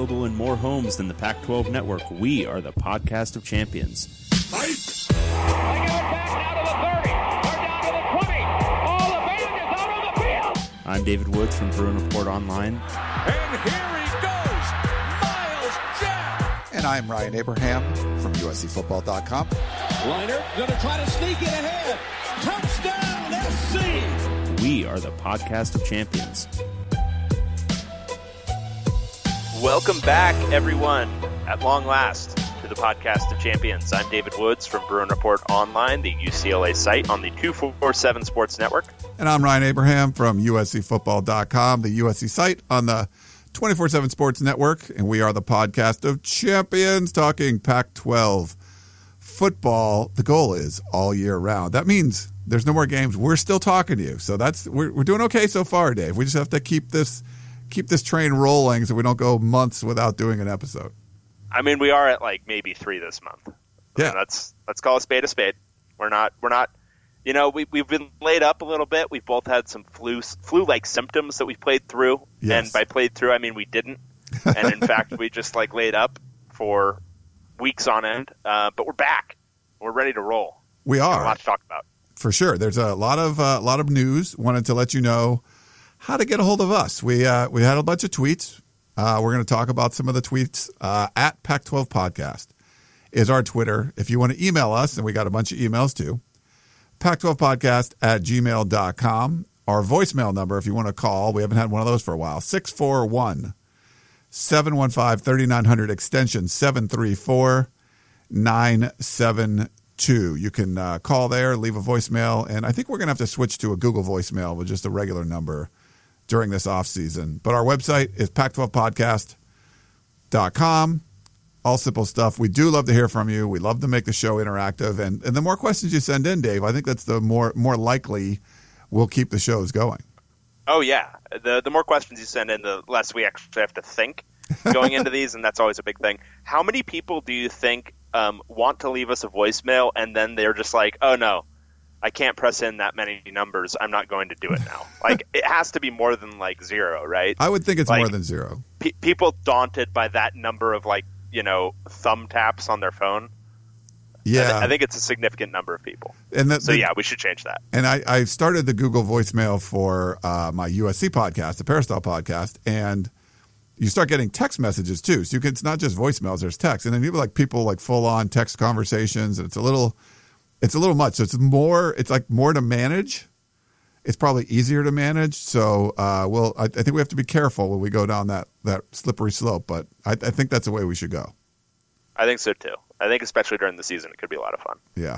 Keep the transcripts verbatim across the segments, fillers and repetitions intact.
available in more homes than the Pac twelve network, we are the podcast of champions. Fight! They give it back now to the thirty. They're down to the twenty. Oh, the band is out on the field. I'm David Woods from Bruin Report Online. And here he goes, Miles Jack. And I'm Ryan Abraham from U S C football dot com. Liner going to try to sneak it ahead. Touchdown, S C. We are the podcast of champions. Welcome back, everyone, at long last, to the podcast of champions. I'm David Woods from Bruin Report Online, the U C L A site on the two forty-seven Sports Network. And I'm Ryan Abraham from U S C football dot com, the U S C site on the twenty-four seven Sports Network. And we are the podcast of champions, talking Pac twelve football. The goal is all year round. That means there's no more games. We're still talking to you. So that's we're, we're doing okay so far, Dave. We just have to keep this keep this train rolling so we don't go months without doing an episode. I mean, we are at like maybe three this month. Yeah, and let's let's call a spade a spade. We're not we're not. You know, we we've been laid up a little bit. We've both had some flu flu like symptoms that we've played through, yes. And by played through, I mean we didn't. And in fact, we just like laid up for weeks on end. Uh, but we're back. We're ready to roll. We are. There's a lot to talk about. For sure. There's a lot of uh, lot of news. Wanted to let you know how to get a hold of us. We uh, we had a bunch of tweets. Uh, we're going to talk about some of the tweets. Uh, at Pac twelve Podcast is our Twitter. If you want to email us, and we got a bunch of emails too, Pac twelve podcast at gmail dot com. Our voicemail number, if you want to call, we haven't had one of those for a while, six four one, seven one five, three nine zero zero, extension seven three four nine seven two. You can uh, call there, leave a voicemail, and I think we're going to have to switch to a Google voicemail with just a regular number during this off season. But our website is Pac twelve podcast dot com. All simple stuff. We do love to hear from you. We love to make the show interactive. And, and the more questions you send in, Dave, I think that's the more more likely we'll keep the shows going. Oh, yeah. The the more questions you send in, the less we actually have to think going into these, and that's always a big thing. How many people do you think um, want to leave us a voicemail, and then they're just like, oh, no, I can't press in that many numbers. I'm not going to do it now. Like, it has to be more than, like, zero, right? I would think it's like, more than zero. Pe- people daunted by that number of, like, you know, thumb taps on their phone. Yeah. I, th- I think it's a significant number of people. And the, so, the, yeah, we should change that. And I, I started the Google voicemail for uh, my U S C podcast, the Peristyle podcast, and you start getting text messages too. So you can, it's not just voicemails, there's text. And then you have like people like full on text conversations, and it's a little it's a little much. So it's more it's like more to manage. It's probably easier to manage. So uh, we'll I, I think we have to be careful when we go down that, that slippery slope, but I, I think that's the way we should go. I think so too. I think especially during the season, it could be a lot of fun. Yeah.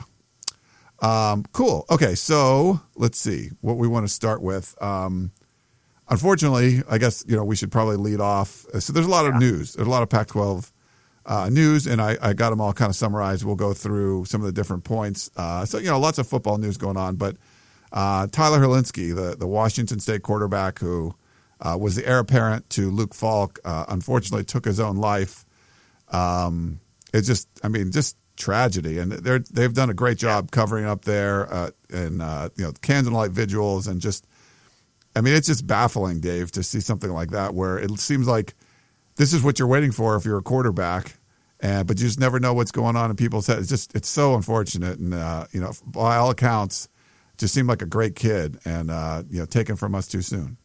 Um, cool. Okay, so let's see what we want to start with. Um, unfortunately, I guess you know we should probably lead off. So there's a lot of yeah. news. There's a lot of Pac twelve uh, news, and I, I got them all kind of summarized. We'll go through some of the different points. Uh, so you know, lots of football news going on, but uh, Tyler Hilinski, the the Washington State quarterback who uh, was the heir apparent to Luke Falk, uh, unfortunately took his own life. Um, it's just, I mean, just tragedy, and they're they've done a great job covering up there, uh, and uh, you know, candlelight vigils, and just, I mean, it's just baffling, Dave, to see something like that where it seems like this is what you're waiting for if you're a quarterback, and but you just never know what's going on in people's heads. It's just, it's so unfortunate, and uh, you know, by all accounts, just seemed like a great kid, and uh, you know, taken from us too soon.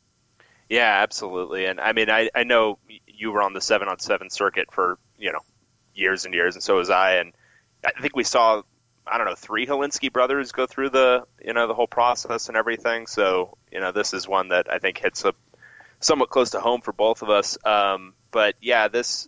Yeah, absolutely, and I mean, I I know you were on the seven on seven circuit for you know. years and years, and so was I. And I think we saw, I don't know, three Hilinski brothers go through the, you know, the whole process and everything. So, you know, this is one that I think hits up somewhat close to home for both of us. Um, but yeah, this,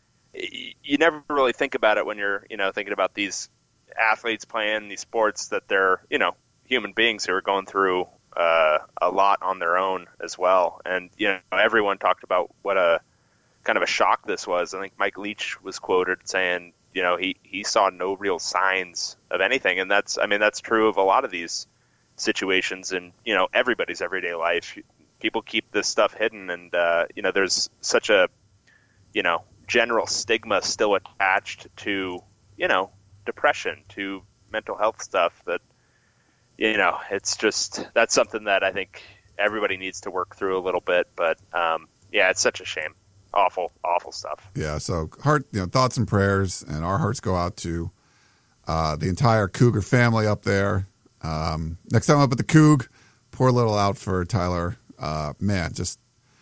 you never really think about it when you're, you know, thinking about these athletes playing these sports, that they're, you know, human beings who are going through uh, a lot on their own as well. And, you know, everyone talked about what a kind of a shock this was. I think Mike Leach was quoted saying, you know, he, he saw no real signs of anything. And that's, I mean, that's true of a lot of these situations in, you know, everybody's everyday life. People keep this stuff hidden, and, uh, you know, there's such a, you know, general stigma still attached to, you know, depression, to mental health stuff that, you know, it's just, that's something that I think everybody needs to work through a little bit. But, um, yeah, it's such a shame. awful, awful stuff. Yeah. So heart, you know, thoughts and prayers, and our hearts go out to uh, the entire Cougar family up there. Um, next time up at the Coug, poor little out for Tyler. Uh, man, just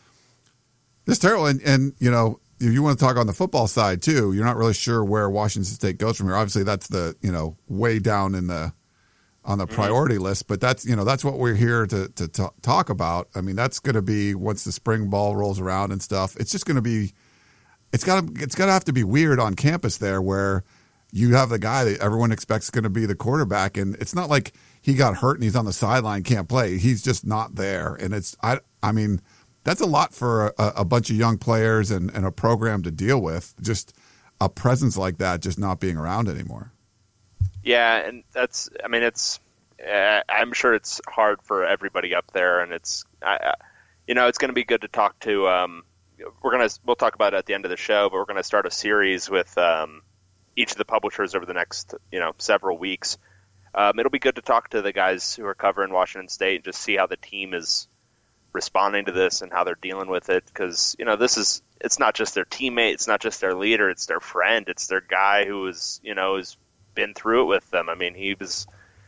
just terrible. And, and you know, if you want to talk on the football side too, you're not really sure where Washington State goes from here. Obviously, that's the you know way down in the on the priority mm-hmm. list, but that's you know that's what we're here to to t- talk about. I mean, that's going to be once the spring ball rolls around and stuff. It's just going to be it's got to it's got to have to be weird on campus there where you have the guy that everyone expects is going to be the quarterback, and it's not like he got hurt and he's on the sideline, can't play. He's just not there, and it's I I mean. That's a lot for a, a bunch of young players and, and a program to deal with. Just a presence like that, just not being around anymore. Yeah, and that's. I mean, it's. Uh, I'm sure it's hard for everybody up there, and it's. I, you know, it's going to be good to talk to. Um, we're gonna. We'll talk about it at the end of the show, but we're going to start a series with um, each of the publishers over the next, you know, several weeks. Um, it'll be good to talk to the guys who are covering Washington State and just see how the team is responding to this and how they're dealing with it, because you know this is it's not just their teammate, it's not just their leader, it's their friend, it's their guy who is you know has been through it with them. I mean he was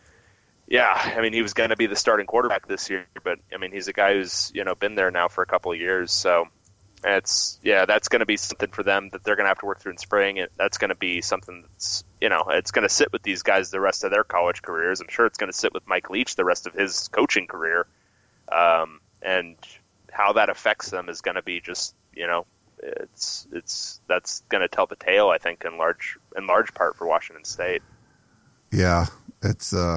yeah I mean he was going to be the starting quarterback this year, but I mean he's a guy who's you know been there now for a couple of years, so it's yeah that's going to be something for them that they're going to have to work through in spring. It, that's going to be something that's you know it's going to sit with these guys the rest of their college careers. I'm sure it's going to sit with Mike Leach the rest of his coaching career. um And how that affects them is going to be just, you know, it's it's that's going to tell the tale, I think, in large in large part for Washington State. Yeah, it's uh,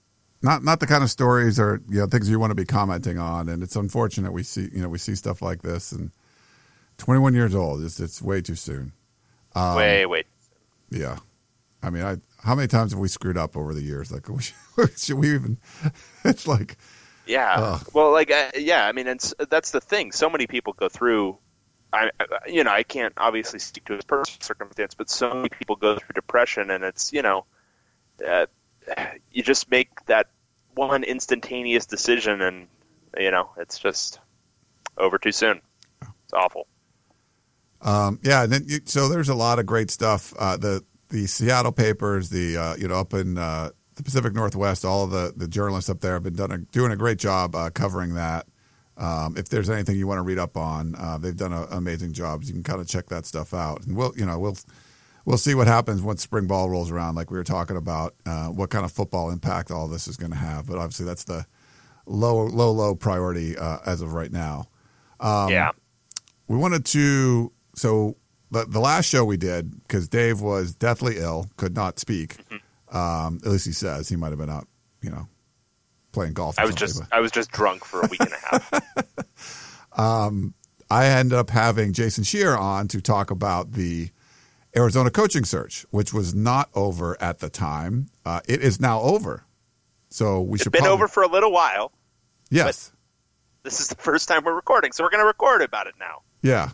not not the kind of stories or you know things you want to be commenting on, and it's unfortunate we see you know we see stuff like this. And twenty-one years old, it's it's way too soon. Um, way way. Yeah, I mean, I how many times have we screwed up over the years? Like, should we even? It's like. Yeah. Ugh. Well, like, uh, yeah, I mean, it's, that's the thing. So many people go through, I, you know, I can't obviously speak to his personal circumstance, but so many people go through depression, and it's, you know, uh, you just make that one instantaneous decision, and, you know, it's just over too soon. It's awful. Um, yeah. And then you, so there's a lot of great stuff. Uh, the, the Seattle papers, the, uh, you know, up in, uh, the Pacific Northwest, all of the, the journalists up there have been done a, doing a great job uh, covering that. Um, if there's anything you want to read up on, uh, they've done a, amazing jobs. You can kind of check that stuff out, and we'll, you know, we'll we'll see what happens once spring ball rolls around. Like we were talking about, uh, what kind of football impact all this is going to have. But obviously, that's the low, low, low priority uh, as of right now. Um, yeah, we wanted to. So the the last show we did, because Dave was deathly ill, could not speak. Mm-hmm. Um, at least he says he might have been out, you know, playing golf. Or I was just but. I was just drunk for a week and a half. um, I ended up having Jason Scheer on to talk about the Arizona coaching search, which was not over at the time. Uh, it is now over, so we it's should. It's been probably... over for a little while. Yes, this is the first time we're recording, so we're going to record about it now. Yeah.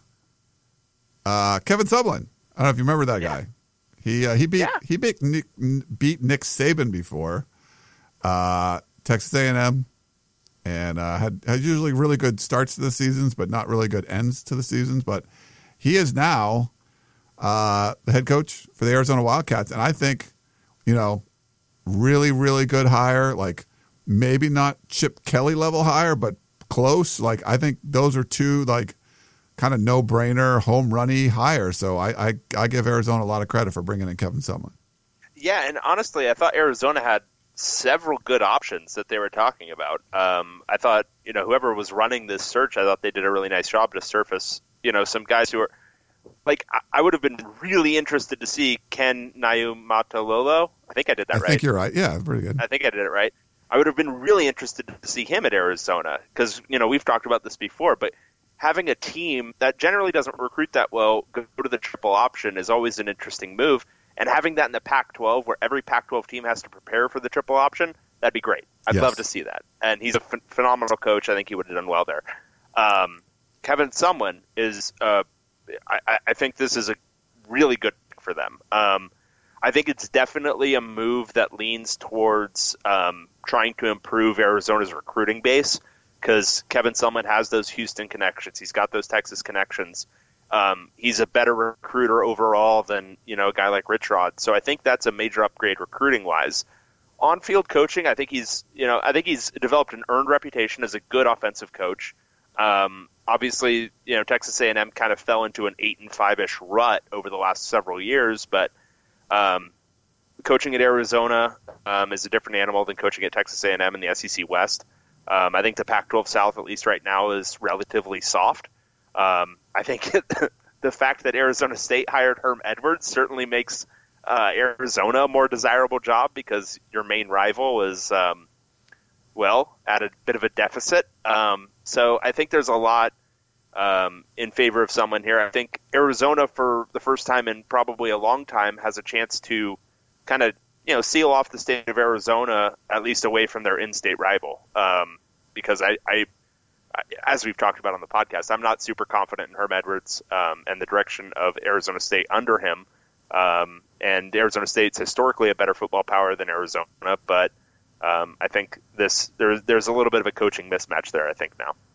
Uh, Kevin Sumlin. I don't know if you remember that yeah. guy. He uh, he beat yeah. he beat Nick, beat Nick Saban before, uh, Texas A and M, and uh, had had usually really good starts to the seasons, but not really good ends to the seasons. But he is now uh, the head coach for the Arizona Wildcats, and I think you know really really good hire. Like maybe not Chip Kelly level hire, but close. Like I think those are two like. Kind of no-brainer, home-runny hire. So I, I I give Arizona a lot of credit for bringing in Kevin Sumlin. Yeah, and honestly, I thought Arizona had several good options that they were talking about. Um, I thought, you know, whoever was running this search, I thought they did a really nice job to surface, you know, some guys who are, like, I, I would have been really interested to see Ken Niumatalolo. I think I did that I right. I think you're right. Yeah, pretty good. I think I did it right. I would have been really interested to see him at Arizona because, you know, we've talked about this before, but having a team that generally doesn't recruit that well go to the triple option is always an interesting move. And having that in the Pac twelve where every Pac twelve team has to prepare for the triple option, that'd be great. I'd yes. love to see that. And he's a ph- phenomenal coach. I think he would have done well there. Um, Kevin Sumlin is uh, I, I think this is a really good pick for them. Um, I think it's definitely a move that leans towards um, trying to improve Arizona's recruiting base because Kevin Sumlin has those Houston connections. He's got those Texas connections. Um, he's a better recruiter overall than, you know, a guy like Rich Rod. So I think that's a major upgrade recruiting wise. On-field coaching, I think he's, you know, I think he's developed an earned reputation as a good offensive coach. Um, obviously, you know, Texas A and M kind of fell into an eight and five-ish rut over the last several years, but um, coaching at Arizona um, is a different animal than coaching at Texas A and M in the S E C West. Um, I think the Pac twelve South, at least right now, is relatively soft. Um, I think the fact that Arizona State hired Herm Edwards certainly makes uh, Arizona a more desirable job because your main rival is, um, well, at a bit of a deficit. Um, so I think there's a lot um, in favor of someone here. I think Arizona, for the first time in probably a long time, has a chance to kind of, you know, seal off the state of Arizona, at least away from their in-state rival. Um, because I, I, as we've talked about on the podcast, I'm not super confident in Herm Edwards um, and the direction of Arizona State under him. Um, and Arizona State's historically a better football power than Arizona, but um, I think this there's there's a little bit of a coaching mismatch there, I think, now.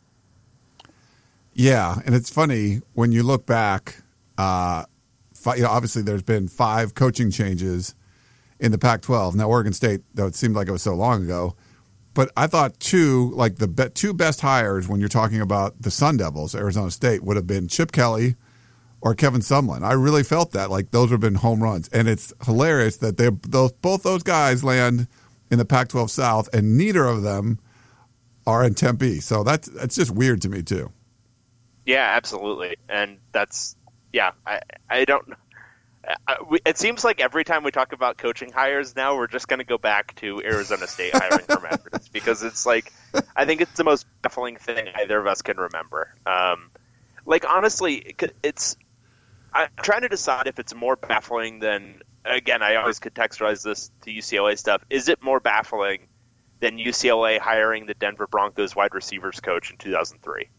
Yeah, and it's funny when you look back. Uh, fi- you know, obviously, there's been five coaching changes in the Pac twelve. Now, Oregon State, though it seemed like it was so long ago, but I thought two, like the be- two best hires when you're talking about the Sun Devils, Arizona State, would have been Chip Kelly or Kevin Sumlin. I really felt that, like those have been home runs, and it's hilarious that they those both those guys land in the Pac twelve South, and neither of them are in Tempe. So that's that's just weird to me too. Yeah, absolutely, and that's yeah. I I don't. I, we, it seems like every time we talk about coaching hires now, we're just going to go back to Arizona State hiring Herm Edwards because it's like I think it's the most baffling thing either of us can remember. Um, like honestly, it's. I'm trying to decide if it's more baffling than, again, I always contextualize this to U C L A stuff. Is it more baffling than U C L A hiring the Denver Broncos wide receivers coach in two thousand three?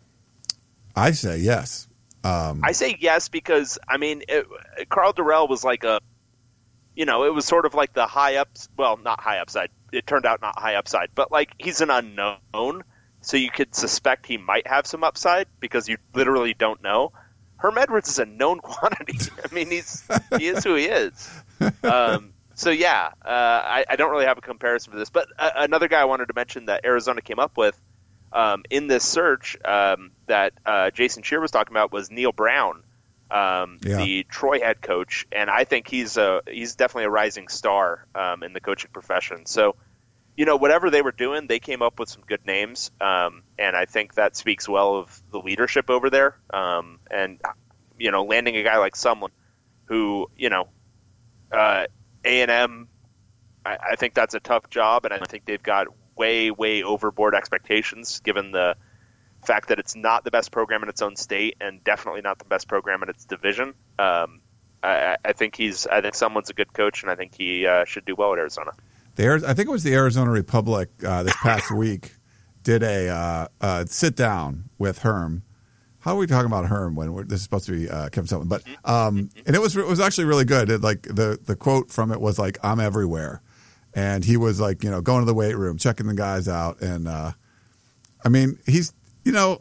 I say yes. Um, I say yes because, I mean, it, Carl Durrell was like a, you know, it was sort of like the high ups, well, not high upside. It turned out not high upside, but like he's an unknown, so you could suspect he might have some upside because you literally don't know. Herm Edwards is a known quantity. I mean, he's he is who he is. Um, so, yeah, uh, I, I don't really have a comparison for this. But uh, another guy I wanted to mention that Arizona came up with um, in this search um, that uh, Jason Scheer was talking about was Neil Brown, um, Yeah. the Troy head coach. And I think he's a, he's definitely a rising star um, in the coaching profession. So, you know, whatever they were doing, they came up with some good names, um, and I think that speaks well of the leadership over there. Um, and, you know, landing a guy like someone who, you know, uh, A and M, I, I think that's a tough job, and I think they've got way, way overboard expectations given the fact that it's not the best program in its own state and definitely not the best program in its division. Um, I, I think he's, I think someone's a good coach, and I think he uh, should do well at Arizona. The, I think it was the Arizona Republic uh, this past week did a uh, uh, sit down with Herm. How are we talking about Herm when we're, this is supposed to be uh, Kevin Sumlin? But um, and it was it was actually really good. It, like the the quote from it was like, "I'm everywhere," and he was like, you know, going to the weight room, checking the guys out, and uh, I mean, he's you know.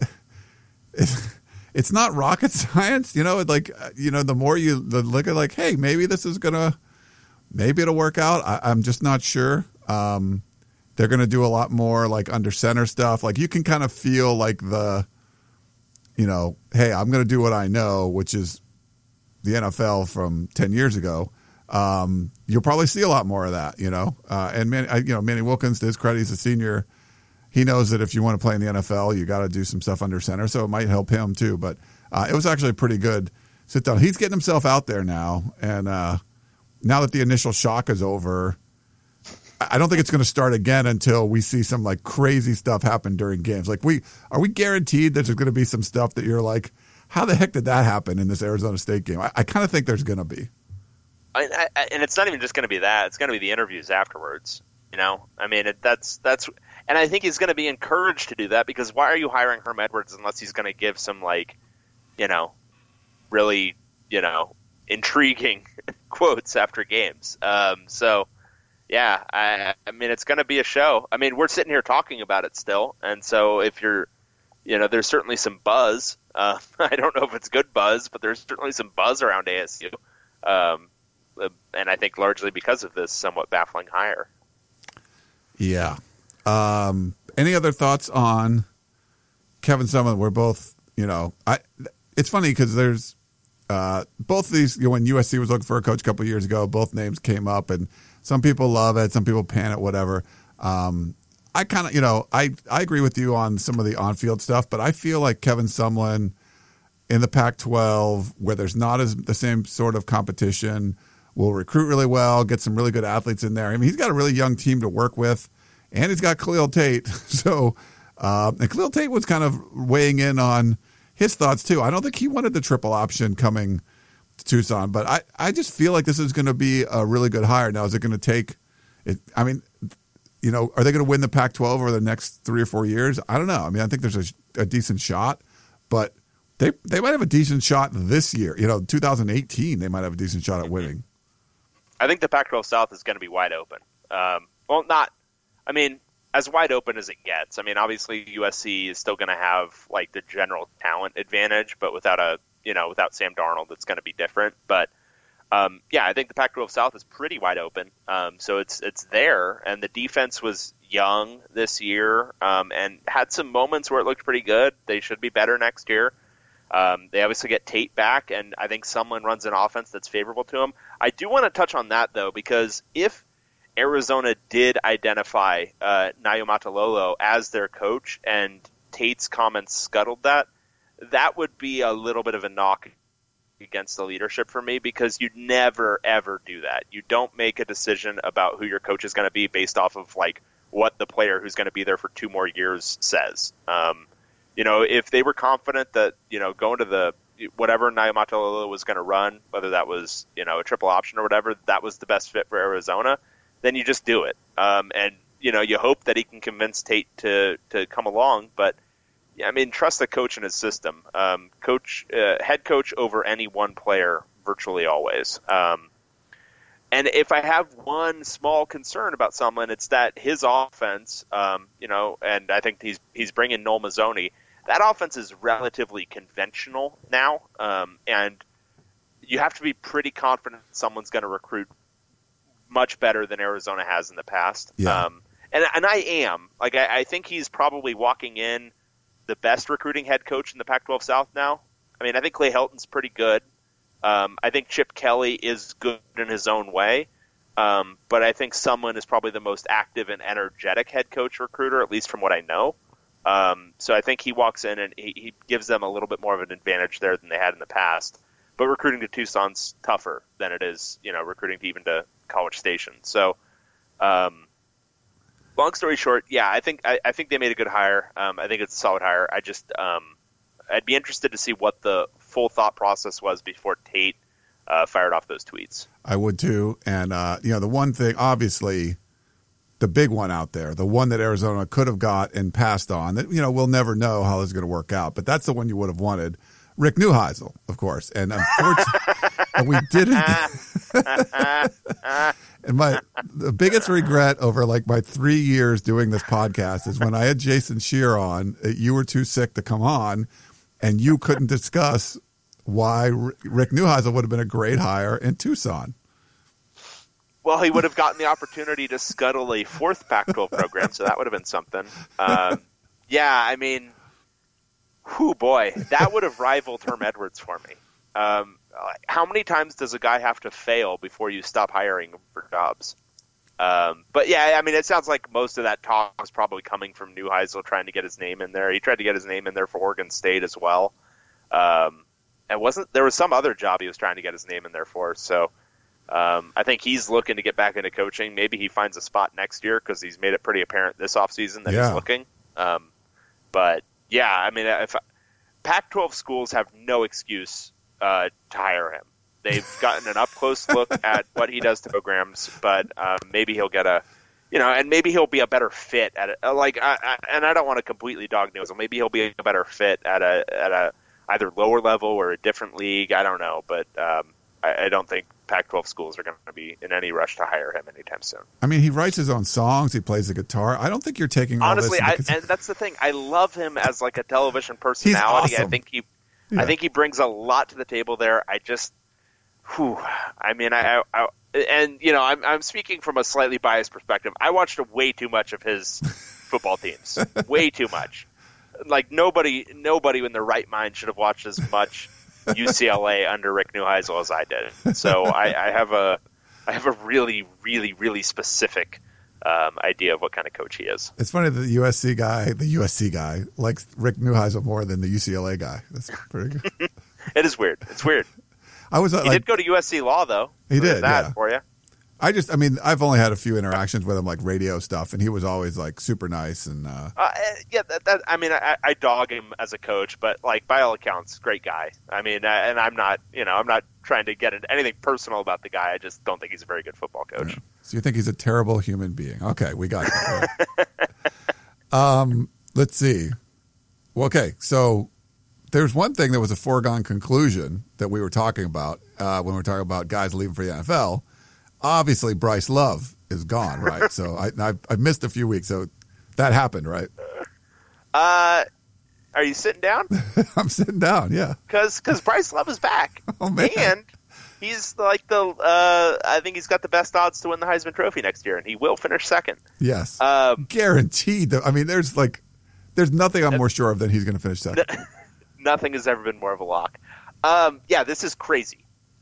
It's, it's not rocket science, you know. Like you know, the more you look at, like, hey, maybe this is gonna. Maybe it'll work out. I, I'm just not sure. Um, they're going to do a lot more like under center stuff. Like you can kind of feel like the, you know, hey, I'm going to do what I know, which is the N F L from ten years ago. Um, you'll probably see a lot more of that, you know. Uh, and Manny, I, you know, Manny Wilkins, to his credit, he's a senior. He knows that if you want to play in the N F L, you got to do some stuff under center. So it might help him too. But uh, it was actually pretty good sit down. He's getting himself out there now, and. Uh, Now that the initial shock is over, I don't think it's going to start again until we see some like crazy stuff happen during games. Like we are we guaranteed that there's going to be some stuff that you're like, how the heck did that happen in this Arizona State game? I, I kind of think there's going to be. I, I, and it's not even just going to be that; it's going to be the interviews afterwards. You know, I mean, it, that's that's, and I think he's going to be encouraged to do that because why are you hiring Herm Edwards unless he's going to give some like, you know, really, you know, intriguing quotes after games. Um, so, yeah, I, I mean, it's going to be a show. I mean, we're sitting here talking about it still, and so if you're, you know, there's certainly some buzz. Uh, I don't know if it's good buzz, but there's certainly some buzz around A S U. Um, and I think largely because of this somewhat baffling hire. Yeah. Um, any other thoughts on Kevin Sumlin? We're both, you know, I. It's funny because there's uh, both of these, you know, when U S C was looking for a coach a couple of years ago, both names came up, and some people love it, some people pan it, whatever. Um, I kind of, you know, I, I agree with you on some of the on-field stuff, but I feel like Kevin Sumlin in the Pac twelve, where there's not as the same sort of competition, will recruit really well, get some really good athletes in there. I mean, he's got a really young team to work with, and he's got Khalil Tate. So, uh, and Khalil Tate was kind of weighing in on his thoughts too. I don't think he wanted the triple option coming to Tucson, but I, I just feel like this is going to be a really good hire. Now, is it going to take it? I mean, you know, are they going to win the Pac twelve over the next three or four years? I don't know. I mean, I think there's a, a decent shot, but they they might have a decent shot this year. You know, two thousand eighteen, they might have a decent shot at winning. I think the Pac twelve South is going to be wide open. Um, well, not, I mean, as wide open as it gets. I mean, obviously U S C is still going to have like the general talent advantage, but without a, you know, without Sam Darnold, it's going to be different. But um, yeah, I think the Pac twelve South is pretty wide open. Um, so it's it's there, and the defense was young this year um, and had some moments where it looked pretty good. They should be better next year. Um, they obviously get Tate back, and I think someone runs an offense that's favorable to him. I do want to touch on that, though, because if Arizona did identify uh, Niumatalolo as their coach and Tate's comments scuttled that, that would be a little bit of a knock against the leadership for me, because you never, ever do that. You don't make a decision about who your coach is going to be based off of like what the player who's going to be there for two more years says. Um, you know, if they were confident that, you know, going to the whatever Niumatalolo was going to run, whether that was, you know, a triple option or whatever, that was the best fit for Arizona, then you just do it. Um, and, you know, you hope that he can convince Tate to, to come along, but I mean, trust the coach and his system. Um, coach, uh, head coach over any one player virtually always. Um, and if I have one small concern about Sumlin, it's that his offense, um, you know, and I think he's he's bringing Noel Mazzoni. That offense is relatively conventional now, um, and you have to be pretty confident someone's going to recruit much better than Arizona has in the past. Yeah. Um, and and I am like I, I think he's probably walking in the best recruiting head coach in the Pac twelve South now. I mean, I think Clay Helton's pretty good. Um, I think Chip Kelly is good in his own way. Um, but I think Sumlin is probably the most active and energetic head coach recruiter, at least from what I know. Um, so I think he walks in and he, he gives them a little bit more of an advantage there than they had in the past. But recruiting to Tucson's tougher than it is, you know, recruiting to even to College Station. So, um, long story short, yeah, I think I, I think they made a good hire. Um, I think it's a solid hire. I just um, I'd be interested to see what the full thought process was before Tate uh, fired off those tweets. I would too, and uh, you know, the one thing, obviously, the big one out there, the one that Arizona could have got and passed on, that you know we'll never know how this is going to work out, but that's the one you would have wanted. Rick Neuheisel, of course, and unfortunately, and we didn't. And my the biggest regret over like my three years doing this podcast is when I had Jason Scheer on. You were too sick to come on, and you couldn't discuss why Rick Neuheisel would have been a great hire in Tucson. Well, he would have gotten the opportunity to scuttle a fourth Pac twelve program, so that would have been something. Um, yeah, I mean, whew, boy, that would have rivaled Herm Edwards for me. Um, how many times does a guy have to fail before you stop hiring him for jobs? Um, but yeah, I mean, it sounds like most of that talk was probably coming from Neuheisel trying to get his name in there. He tried to get his name in there for Oregon State as well. Um, and wasn't there was some other job he was trying to get his name in there for. So um, I think he's looking to get back into coaching. Maybe he finds a spot next year because he's made it pretty apparent this offseason that yeah. he's looking. Um, but yeah, I mean, if Pac twelve schools have no excuse uh, to hire him. They've gotten an up-close look at what he does to programs, but um, maybe he'll get a, you know, and maybe he'll be a better fit at it. Like, I, I, and I don't want to completely dog Neuheisel. Maybe he'll be a better fit at a at a either lower level or a different league. I don't know, but um, I, I don't think Pac twelve schools are going to be in any rush to hire him anytime soon. I mean, he writes his own songs. He plays the guitar. I don't think you're taking all honestly. this I, and that's the thing. I love him as like a television personality. He's awesome. I think he. Yeah. I think he brings a lot to the table there. I just, whew, I mean, I, I, I and you know, I'm I'm speaking from a slightly biased perspective. I watched way too much of his football teams, way too much. Like nobody, nobody in their right mind should have watched as much U C L A under Rick Neuheisel as I did. So I, I have a, I have a really, really, really specific um, idea of what kind of coach he is. It's funny that the U S C guy, the U S C guy, likes Rick Neuheisel more than the U C L A guy. That's pretty good. It is weird. It's weird. I was uh, He like, did go to U S C Law though. He So there's did, that yeah. for you. I just, I mean, I've only had a few interactions with him, like radio stuff, and he was always like super nice and. Uh, Uh, yeah, that, that, I mean, I, I dog him as a coach, but like by all accounts, great guy. I mean, uh, and I'm not, you know, I'm not trying to get into anything personal about the guy. I just don't think he's a very good football coach. Yeah. So you think he's a terrible human being? Okay, we got that. um, let's see. Well, okay, so there's one thing that was a foregone conclusion that we were talking about uh, when we were talking about guys leaving for the N F L. Obviously, Bryce Love is gone, right? So I, I I missed a few weeks, so that happened, right? Uh, are you sitting down? I'm sitting down, yeah. Because Bryce Love is back, Oh, man. and he's like the. Uh, I think he's got the best odds to win the Heisman Trophy next year, and he will finish second. Yes, Um, guaranteed. I mean, there's like, there's nothing I'm more sure of than he's going to finish second. Nothing has ever been more of a lock. Um, yeah, this is crazy.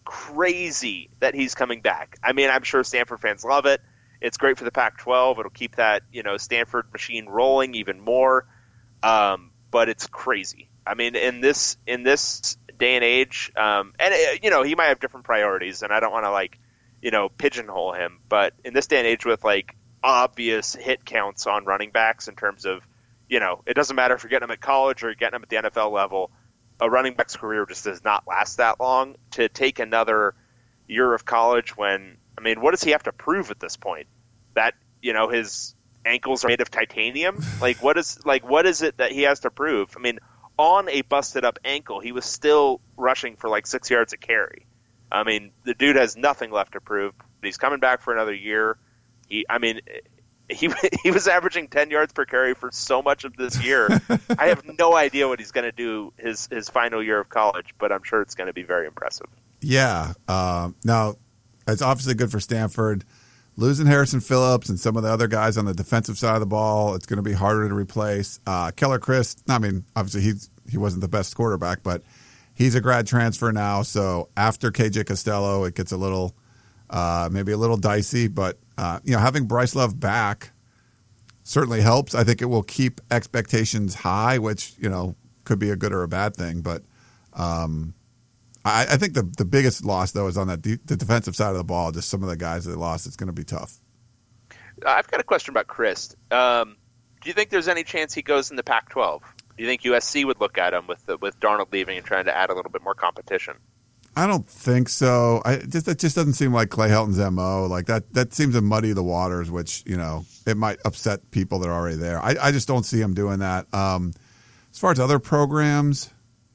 Crazy that he's coming back. I mean, I'm sure Stanford fans love it. It's great for the Pac twelve. It'll keep that, you know, Stanford machine rolling even more. Um, but it's crazy. I mean, in this in this day and age, um, and uh, you know, he might have different priorities, and I don't want to like, you know, pigeonhole him. But in this day and age, with like obvious hit counts on running backs in terms of, you know, it doesn't matter if you're getting them at college or you're getting them at the N F L level. A running back's career just does not last that long. To take another year of college when, I mean, what does he have to prove at this point? That, you know, his ankles are made of titanium? Like, what is like what is it that he has to prove? I mean, on a busted up ankle, he was still rushing for like six yards a carry. I mean, the dude has nothing left to prove. But he's coming back for another year. He, I mean, he he was averaging ten yards per carry for so much of this year. I have no idea what he's going to do his his final year of college, but I'm sure it's going to be very impressive. Yeah. Um, now, it's obviously good for Stanford. Losing Harrison Phillips and some of the other guys on the defensive side of the ball, it's going to be harder to replace. Uh, Keller Chris, I mean, obviously he's, he wasn't the best quarterback, but he's a grad transfer now. So after K J Costello, it gets a little, uh, maybe a little dicey. But, uh, you know, having Bryce Love back certainly helps. I think it will keep expectations high, which, you know, could be a good or a bad thing. But um, I, I think the the biggest loss, though, is on that de- the defensive side of the ball. Just some of the guys that they lost, it's going to be tough. I've got a question about Chris. Um, do you think there's any chance he goes in the Pac twelve? Do you think U S C would look at him with the, with Darnold leaving and trying to add a little bit more competition? I don't think so. I just that just doesn't seem like Clay Helton's M O. Like that that seems to muddy the waters, which, you know, it might upset people that are already there. I, I just don't see him doing that. Um, as far as other programs,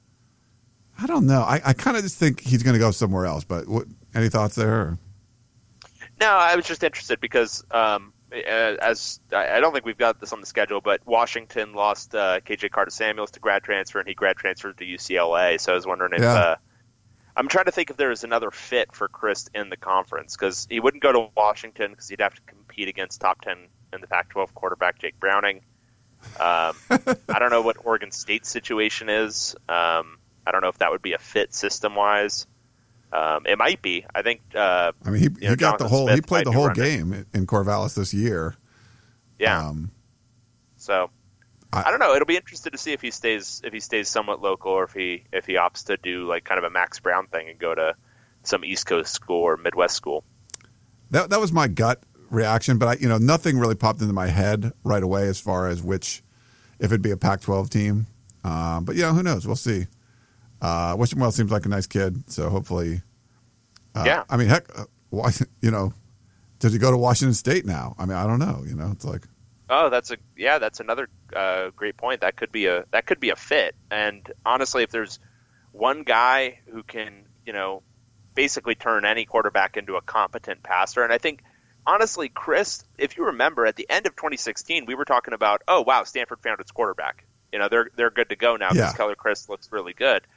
I don't know. I, I kind of just think he's going to go somewhere else. But what, any thoughts there? No, I was just interested because um, as I don't think we've got this on the schedule, but Washington lost uh, K J Carter-Samuels to grad transfer, and he grad transferred to U C L A. So I was wondering if Yeah. uh, I'm trying to think if there is another fit for Chris in the conference, because he wouldn't go to Washington because he'd have to compete against top ten in the Pac twelve quarterback Jake Browning. Um, I don't know what Oregon State's situation is. Um, I don't know if that would be a fit system wise. Um, it might be. I think. Uh, I mean, he, you know, he got Jonathan the whole. Smith he played might the be whole running. game in Corvallis this year. Yeah. Um, so I- I, don't know. It'll be interesting to see if he stays if he stays somewhat local, or if he if he opts to do like kind of a Max Brown thing and go to some East Coast school or Midwest school. That that was my gut reaction, but I, you know, nothing really popped into my head right away as far as which, if it'd be a Pac twelve team. Um, but yeah, who knows? We'll see. Uh, Wisham Well seems like a nice kid, so hopefully. Uh, Yeah. I mean, heck, uh, why, you know, does he go to Washington State now? I mean, I don't know. You know, it's like. Oh, that's a yeah. That's another uh, great point. That could be a that could be a fit. And honestly, if there's one guy who can, you know, basically turn any quarterback into a competent passer, and I think honestly, Chris, if you remember, at the end of twenty sixteen, we were talking about, oh wow, Stanford found its quarterback. You know, they're they're good to go now because Yeah. Keller Chris looks really good.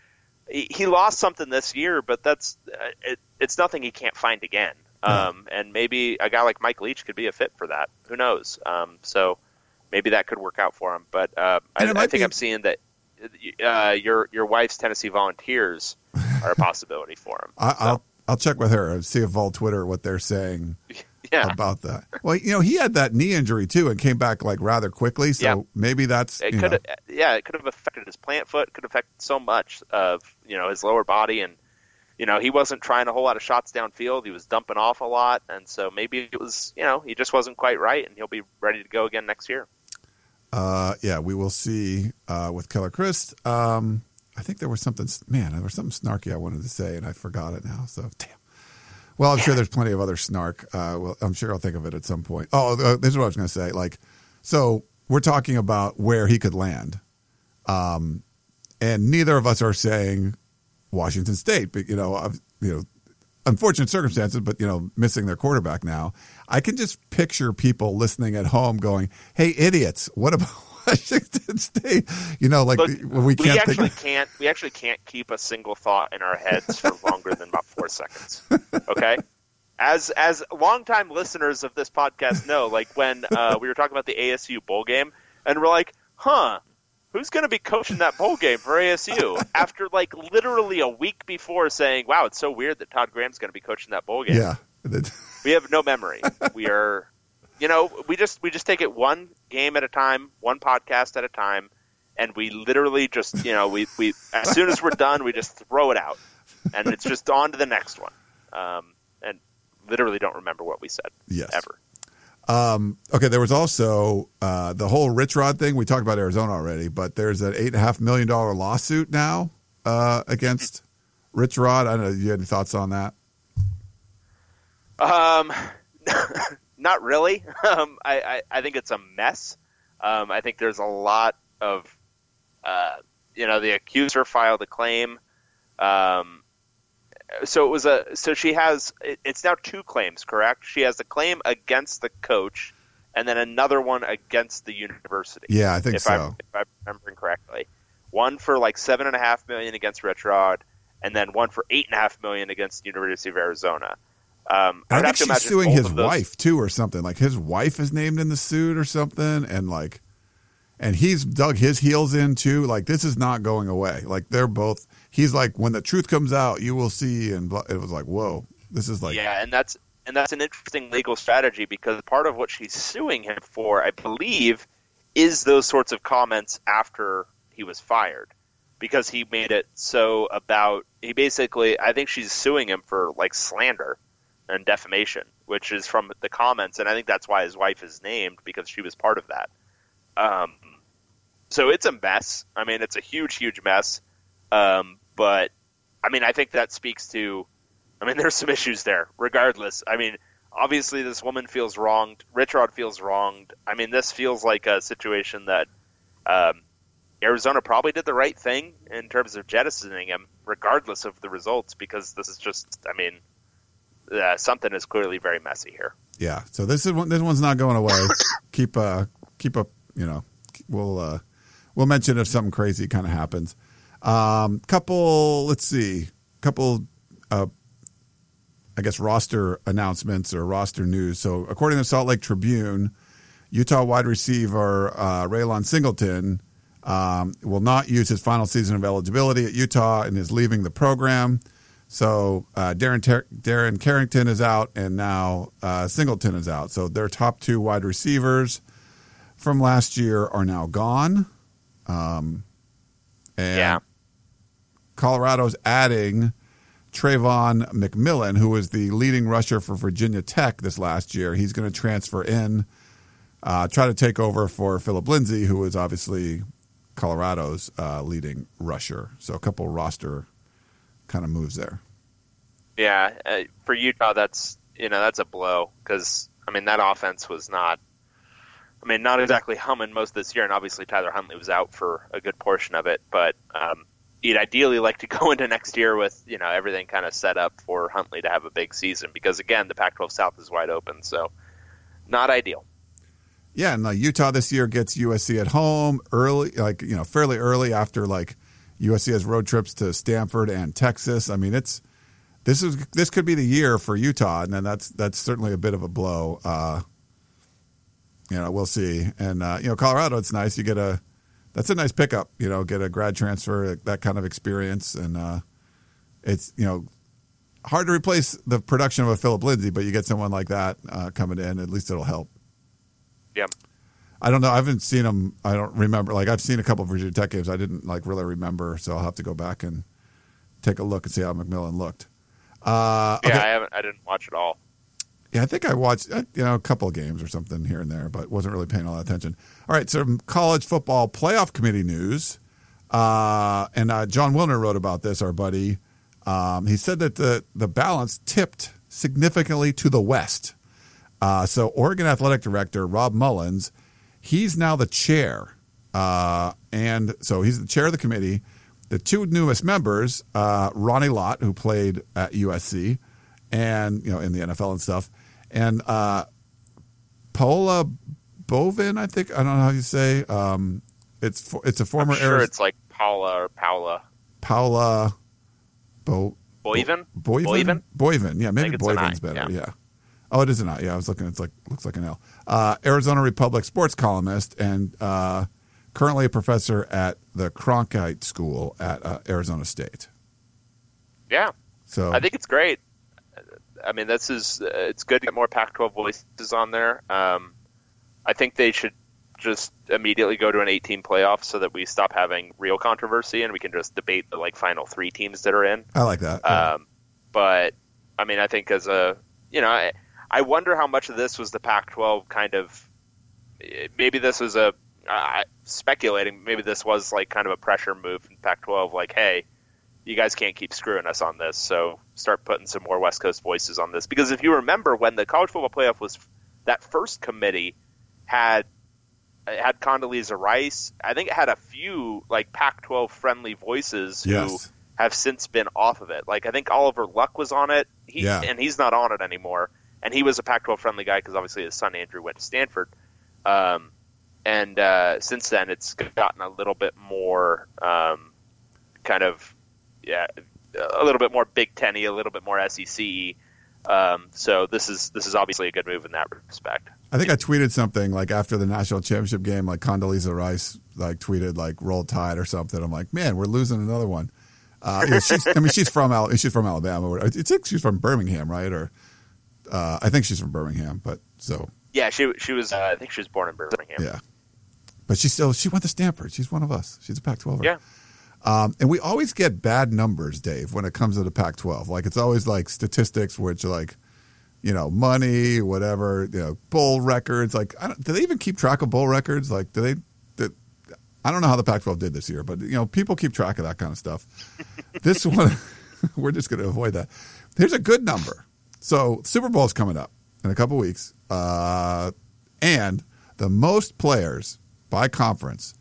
he, he lost something this year, but that's uh, it, it's nothing he can't find again. Um, yeah. And maybe a guy like Mike Leach could be a fit for that. Who knows? Um, so maybe that could work out for him. But uh, I, I think be... I'm seeing that uh, your your wife's Tennessee Volunteers are a possibility for him. I, so. I'll I'll check with her and see if Vol Twitter what they're saying yeah. about that. Well, you know, he had that knee injury too and came back like rather quickly. So yeah. maybe that's it could yeah it could have affected his plant foot. Could have affected so much of you know his lower body and. You know, he wasn't trying a whole lot of shots downfield. He was dumping off a lot. And so maybe it was, you know, he just wasn't quite right, and he'll be ready to go again next year. Uh, yeah, we will see uh, with Keller Christ. Um, I think there was something, man, there was something snarky I wanted to say, and I forgot it now. So, damn. Well, I'm sure there's plenty of other snark. Uh, well, I'm sure I'll think of it at some point. Oh, uh, this is what I was going to say. Like, so we're talking about where he could land. Um, and neither of us are saying Washington State, but you know, uh, you know, unfortunate circumstances, but you know, missing their quarterback now. I can just picture people listening at home going, "Hey, idiots! What about Washington State?" You know, like Look, we can't. We actually think... can't. We actually can't keep a single thought in our heads for longer than about four seconds. Okay. As as longtime listeners of this podcast know, like when uh, we were talking about the A S U bowl game, and we're like, "Huh." Who's going to be coaching that bowl game for A S U? After like literally a week before saying, wow, it's so weird that Todd Graham's going to be coaching that bowl game. Yeah. We have no memory. We are, you know, we just we just take it one game at a time, one podcast at a time, and we literally just, you know, we, we as soon as we're done, we just throw it out. And it's just on to the next one. Um, and literally don't remember what we said. Yes. Ever. Um, okay, there was also uh, the whole Rich Rod thing. We talked about Arizona already, but there's an eight and a half million dollar lawsuit now uh, against Rich Rod. I don't know. You had any thoughts on that? Um, not really. Um, I, I, I think it's a mess. Um, I think there's a lot of, uh, you know, the accuser filed a claim. Um, So it was a. So she has. It's now two claims, correct? She has a claim against the coach, and then another one against the university. Yeah, I think if so. I'm, if I'm remembering correctly, one for like seven and a half million against Rich Rod, and then one for eight and a half million against the University of Arizona. Um, I think she's suing his those... wife too, or something. Like his wife is named in the suit or something, and like, and he's dug his heels in too. Like this is not going away. Like they're both. He's like, when the truth comes out, you will see. And it was like, whoa, this is like. Yeah, and that's and that's an interesting legal strategy because part of what she's suing him for, I believe, is those sorts of comments after he was fired. Because he made it so about, he basically, I think she's suing him for like slander and defamation, which is from the comments. And I think that's why his wife is named, because she was part of that. Um, so it's a mess. I mean, it's a huge, huge mess. Um, But, I mean, I think that speaks to, I mean, there's some issues there, regardless. I mean, obviously this woman feels wronged. Rich Rod feels wronged. I mean, this feels like a situation that um, Arizona probably did the right thing in terms of jettisoning him, regardless of the results, because this is just, I mean, uh, something is clearly very messy here. Yeah, so this is one, this one's not going away. keep, uh, keep up, you know, we'll, uh, we'll mention if something crazy kind of happens. Um, couple, let's see, couple, uh, I guess roster announcements or roster news. So according to Salt Lake Tribune, Utah wide receiver, uh, Raylon Singleton, um, will not use his final season of eligibility at Utah and is leaving the program. So, uh, Darren, Ter- Darren Carrington is out and now, uh, Singleton is out. So their top two wide receivers from last year are now gone. Um, and yeah. Colorado's adding Trayvon McMillan, who was the leading rusher for Virginia Tech this last year. He's going to transfer in, uh, try to take over for Philip Lindsay, who was obviously Colorado's uh, leading rusher. So a couple roster kind of moves there. Yeah, uh, for Utah, that's you know that's a blow because I mean that offense was not. I mean, not exactly humming most this year, and obviously Tyler Huntley was out for a good portion of it, but. Um, You'd ideally like to go into next year with, you know, everything kind of set up for Huntley to have a big season because, again, the Pac twelve South is wide open, so not ideal. Yeah, and uh, Utah this year gets U S C at home early, like, you know, fairly early after, like, U S C has road trips to Stanford and Texas. I mean, it's this is this could be the year for Utah, and then that's that's certainly a bit of a blow. Uh, you know, we'll see. And uh, you know, Colorado, it's nice. You get a that's a nice pickup. You know, get a grad transfer, that kind of experience, and uh, it's you know hard to replace the production of a Philip Lindsay, but you get someone like that uh, coming in, at least it'll help. Yeah. I don't know. I haven't seen him. I don't remember. Like, I've seen a couple of Virginia Tech games. I didn't like really remember, so I'll have to go back and take a look and see how McMillan looked. Uh, okay. Yeah, I haven't. I didn't watch it all. Yeah, I think I watched you know a couple of games or something here and there, but wasn't really paying all that attention. All right, some college football playoff committee news, uh, and uh, John Wilner wrote about this. Our buddy, um, he said that the the balance tipped significantly to the West. Uh, so Oregon Athletic Director Rob Mullins. He's now the chair, uh, and so he's the chair of the committee. The two newest members, uh, Ronnie Lott, who played at U S C, and you know in the N F L and stuff, and uh, Paola Bovin, I think I don't know how you say. Um, it's it's a former. I'm sure Arizona, it's like Paula or Paula. Paola Bo, Boyven. Boyven. Boyven. Boyven. Yeah, maybe Boyven's I, better. Yeah. yeah. Oh, it is an I. Yeah, I was looking. It's like looks like an L. Uh, Arizona Republic sports columnist and uh, currently a professor at the Cronkite School at uh, Arizona State. Yeah, so I think it's great. I mean, this is uh, it's good to get more Pac twelve voices on there. Um, I think they should just immediately go to an eighteen playoff so that we stop having real controversy and we can just debate the like final three teams that are in. I like that. Yeah. Um, but I mean, I think as a you know. I, I wonder how much of this was the Pac twelve kind of – maybe this was a uh, – speculating, maybe this was like kind of a pressure move from Pac twelve, like, hey, you guys can't keep screwing us on this, so start putting some more West Coast voices on this. Because if you remember when the College Football Playoff was – that first committee had had Condoleezza Rice. I think it had a few like Pac twelve friendly voices who yes. have since been off of it. Like I think Oliver Luck was on it, he, yeah. and he's not on it anymore. And he was a Pac twelve friendly guy because obviously his son Andrew went to Stanford. Um, and uh, since then, it's gotten a little bit more um, kind of, yeah, a little bit more Big Ten-y, a little bit more S E C. Um, so this is this is obviously a good move in that respect. I think I tweeted something like after the national championship game, like Condoleezza Rice like tweeted like "Roll Tide" or something. I'm like, man, we're losing another one. Uh, yeah, she's, I mean, she's from Al- she's from Alabama. I think she's from Birmingham, right? Or Uh, I think she's from Birmingham, but so yeah, she she was. Uh, I think she was born in Birmingham. Yeah, but she still she went to Stanford. She's one of us. She's a Pac twelve. Yeah, um, and we always get bad numbers, Dave, when it comes to the Pac twelve. Like it's always like statistics, which are like you know money, whatever, you know, bowl records. Like, I don't, do they even keep track of bowl records? Like, do they? Do, I don't know how the Pac twelve did this year, but you know, people keep track of that kind of stuff. This one, we're just going to avoid that. Here's a good number. So Super Bowl is coming up in a couple weeks, uh, and the most players by conference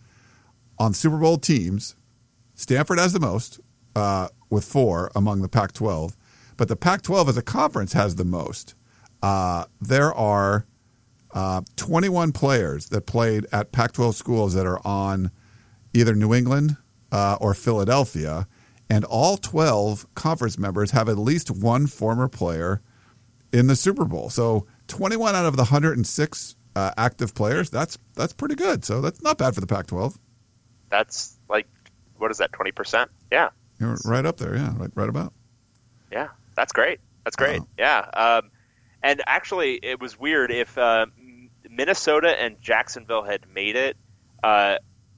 on Super Bowl teams, Stanford has the most uh, with four among the Pac twelve, but the Pac twelve as a conference has the most. Uh, there are uh, twenty-one players that played at Pac twelve schools that are on either New England uh, or Philadelphia, and all twelve conference members have at least one former player in the Super Bowl. So twenty-one out of the one hundred six uh, active players, that's that's pretty good. So that's not bad for the Pac twelve. That's like, what is that, twenty percent? Yeah. You're right up there, yeah, right, right about. Yeah, that's great. That's great. Uh-huh. Yeah. Um, and actually, it was weird. If uh, Minnesota and Jacksonville had made it, uh,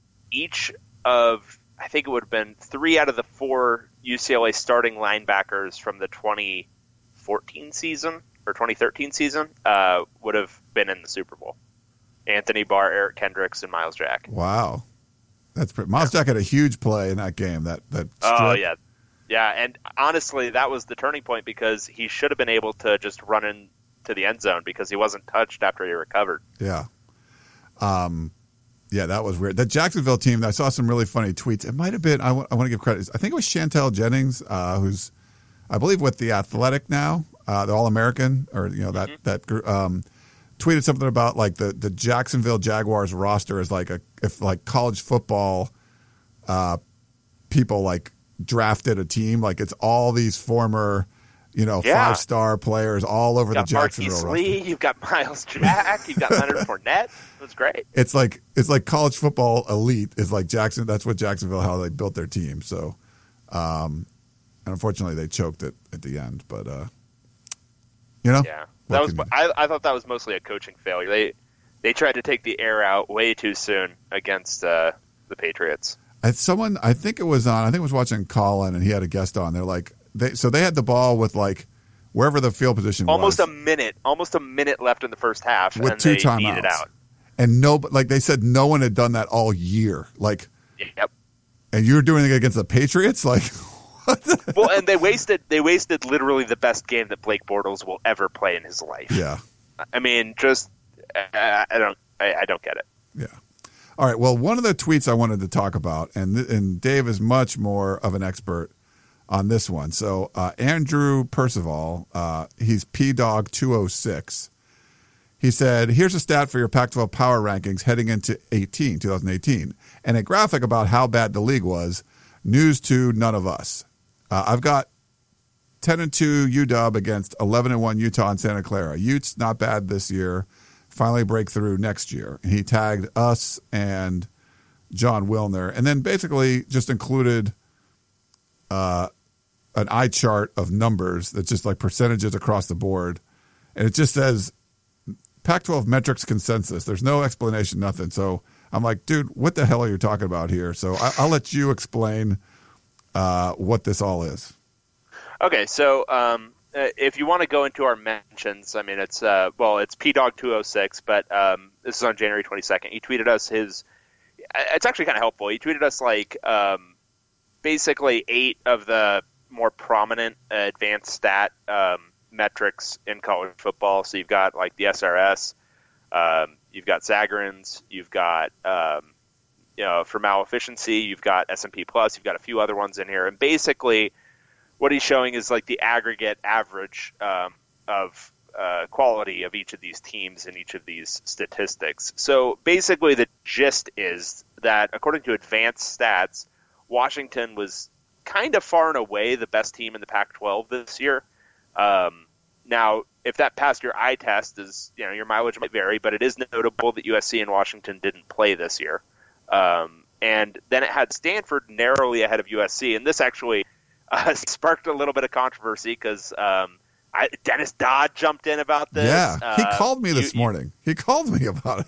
each of, I think it would have been three out of the four U C L A starting linebackers from the twenty fourteen season or twenty thirteen season uh, would have been in the Super Bowl. Anthony Barr, Eric Kendricks, and Miles Jack. Wow, that's pretty. Miles yeah. Jack had a huge play in that game. That that. Strip. Oh yeah, yeah. And honestly, that was the turning point because he should have been able to just run into the end zone because he wasn't touched after he recovered. Yeah. Um. Yeah, that was weird. That Jacksonville team. I saw some really funny tweets. It might have been. I, w- I want to give credit. I think it was Chantel Jennings, uh, who's. I believe with the Athletic now, uh, the All American, or you know that mm-hmm. that group, um, tweeted something about like the, the Jacksonville Jaguars roster is like a if like college football uh, people like drafted a team. Like it's all these former, you know, Yeah. five star players all over You've the got Jacksonville Marquise Lee, roster. you've got Miles Jack, you've got Leonard Fournette. That's great. It's like it's like college football elite is like Jackson. That's what Jacksonville how they built their team. So, um, and unfortunately they choked it at the end. But uh, you know, Yeah, what that was. can- I, I thought that was mostly a coaching failure. They they tried to take the air out way too soon against uh, the Patriots. I, someone I think it was on. I think I was watching Colin and he had a guest on. They're like they so they had the ball with like wherever the field position Almost was. a minute, almost a minute left in the first half, With and two they beat it timeouts. out. And no, like they said, no one had done that all year. Like, Yep. and you're doing it against the Patriots. Like, what the? Well, and they wasted they wasted literally the best game that Blake Bortles will ever play in his life. Yeah, I mean, just I, I don't I, I don't get it. yeah. All right. Well, one of the tweets I wanted to talk about, and and Dave is much more of an expert on this one. So uh, Andrew Percival, uh, he's P Dog two oh six. He said, here's a stat for your Pac twelve power rankings heading into eighteen, twenty eighteen, and a graphic about how bad the league was. News to none of us. Uh, I've got ten and two U W against eleven and one Utah and Santa Clara. Utes not bad this year. Finally break through next year. And he tagged us and John Wilner, and then basically just included uh, an eye chart of numbers that's just like percentages across the board. And it just says Pac twelve metrics consensus. There's no explanation, nothing. So I'm like, dude, what the hell are you talking about here? So I, I'll let you explain uh, what this all is. Okay, so um, uh, if you want to go into our mentions, I mean, it's uh, well, it's P Dog two oh six, but um, this is on January twenty-second. He tweeted us his. It's actually kind of helpful. He tweeted us like um, basically eight of the more prominent uh, advanced stat um, metrics in college football. So you've got like the S R S, um, you've got Sagarin's, you've got um, you know for malefficiency, you've got S and P Plus, you've got a few other ones in here, and basically what he's showing is like the aggregate average um, of uh, quality of each of these teams and each of these statistics. So basically the gist is that according to advanced stats, Washington was kind of far and away the best team in the Pac twelve this year. Um, now, if that passed your eye test, is you know your mileage might vary, but it is notable that U S C and Washington didn't play this year. Um, and then it had Stanford narrowly ahead of U S C, and this actually uh, sparked a little bit of controversy because um, I, Dennis Dodd jumped in about this. Yeah, he Uh, called me this you- morning. He called me about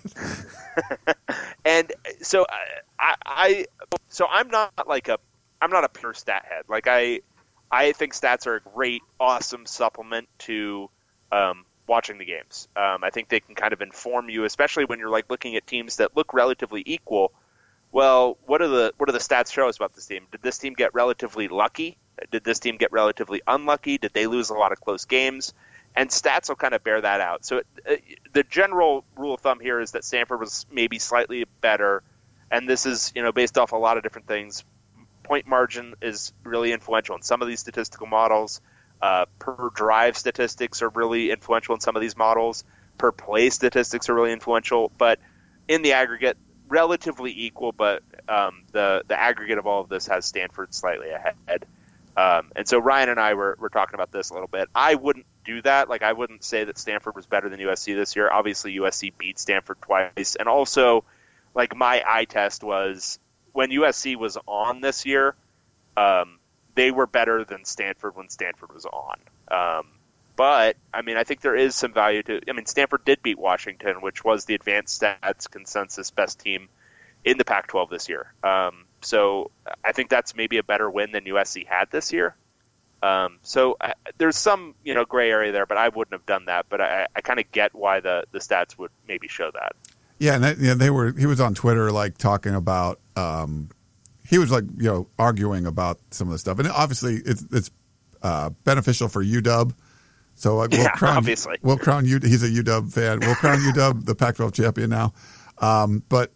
it. And so I, I, so I'm not like a, I'm not a pure stat head. Like I, I think stats are a great, awesome supplement to um, watching the games. Um, I think they can kind of inform you, especially when you're like looking at teams that look relatively equal. Well, what are the what do the stats show us about this team? Did this team get relatively lucky? Did this team get relatively unlucky? Did they lose a lot of close games? And stats will kind of bear that out. So uh, the general rule of thumb here is that Stanford was maybe slightly better, and this is you know based off a lot of different things. Point margin is really influential in some of these statistical models. Uh, per drive statistics are really influential in some of these models. Per play statistics are really influential. But in the aggregate, relatively equal, but um, the, the aggregate of all of this has Stanford slightly ahead. Um, and so Ryan and I were, were talking about this a little bit. I wouldn't do that. Like I wouldn't say that Stanford was better than U S C this year. Obviously, U S C beat Stanford twice. And also, like my eye test was when U S C was on this year, um, they were better than Stanford when Stanford was on. Um, but, I mean, I think there is some value to – I mean, Stanford did beat Washington, which was the advanced stats consensus best team in the Pac twelve this year. Um, so I think that's maybe a better win than U S C had this year. Um, so I, there's some, you know, gray area there, but I wouldn't have done that. But I, I kind of get why the, the stats would maybe show that. Yeah, and that, you know, they were. He was on Twitter, like talking about. Um, he was like, you know, arguing about some of the stuff, and obviously, it's it's uh, beneficial for U W. So uh, we'll Yeah, crown. obviously. We'll crown you. He's a U W fan. We'll crown U W the Pac twelve champion now. Um, but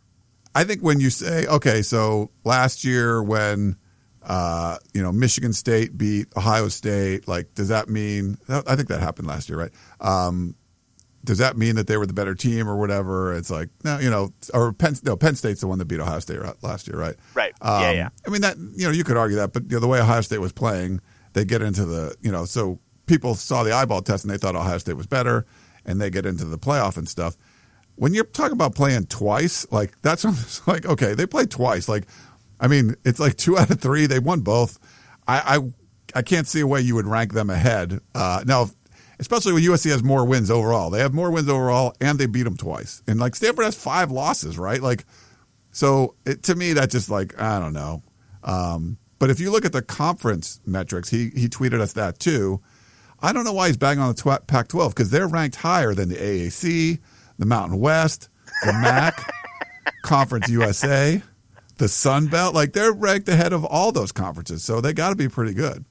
I think when you say, okay, so last year when uh, you know Michigan State beat Ohio State, like, does that mean? I think that happened last year, right? Um, does that mean that they were the better team or whatever? It's like, no, you know, or Penn, no, Penn State's the one that beat Ohio State last year, right? Right. Um, yeah, yeah. I mean, that, you know, you could argue that, but you know, the way Ohio State was playing, they get into the, you know, so people saw the eyeball test and they thought Ohio State was better, and they get into the playoff and stuff. When you're talking about playing twice, like that's like, okay, they played twice. Like, I mean, it's like two out of three. They won both. I, I, I can't see a way you would rank them ahead. Uh, now, especially when U S C has more wins overall. They have more wins overall, and they beat them twice. And, like, Stanford has five losses, right? Like, so it, to me, that's just like, I don't know. Um, but if you look at the conference metrics, he he tweeted us that too. I don't know why he's banging on the tw- Pac twelve, because they're ranked higher than the A A C, the Mountain West, the M A C, Conference U S A, the Sun Belt. Like, they're ranked ahead of all those conferences, so they got to be pretty good.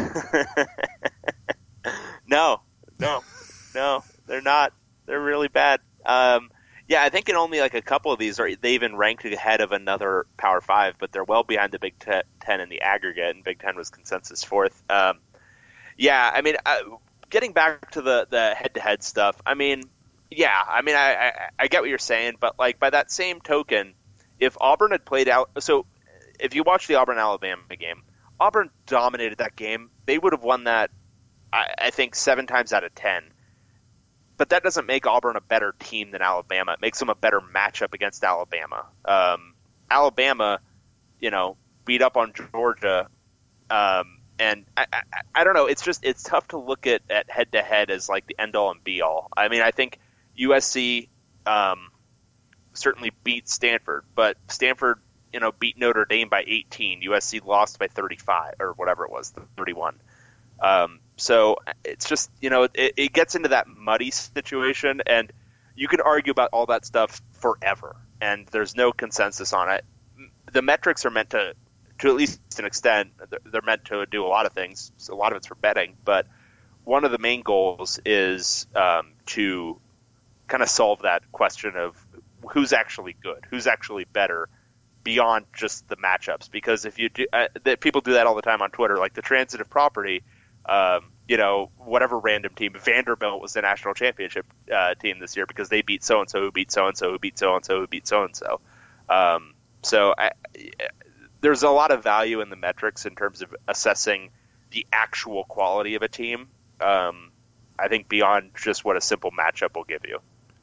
no, no, no, they're not. They're really bad. Um, yeah, I think in only like a couple of these are they even ranked ahead of another Power Five, but they're well behind the Big Ten in the aggregate, and Big Ten was consensus fourth. Um, yeah, I mean, uh, getting back to the the head to head stuff. I mean, yeah, I mean, I, I I get what you're saying, but like by that same token, if Auburn had played out, so if you watch the Auburn Alabama game, Auburn dominated that game. They would have won that, I, I think, seven times out of ten. But that doesn't make Auburn a better team than Alabama. It makes them a better matchup against Alabama. Um, Alabama, you know, beat up on Georgia, um, and I, I, I don't know. It's just it's tough to look at at head to head as like the end all and be all. I mean, I think U S C um, certainly beat Stanford, but Stanford, you know, beat Notre Dame by eighteen. U S C lost by thirty-five or whatever it was, thirty-one. Um, so it's just, you know, it, it gets into that muddy situation, and you can argue about all that stuff forever, and there's no consensus on it. The metrics are meant to, to at least an extent, they're meant to do a lot of things. So a lot of it's for betting, but one of the main goals is um, to kind of solve that question of who's actually good, who's actually better, beyond just the matchups. Because if you do, uh, the, people do that all the time on Twitter, like the transitive property. Um, you know, whatever random team, Vanderbilt was the national championship uh, team this year because they beat so and so, who beat so and so, who beat so and so, who beat so and so. Um, so I, there's a lot of value in the metrics in terms of assessing the actual quality of a team. Um, I think beyond just what a simple matchup will give you.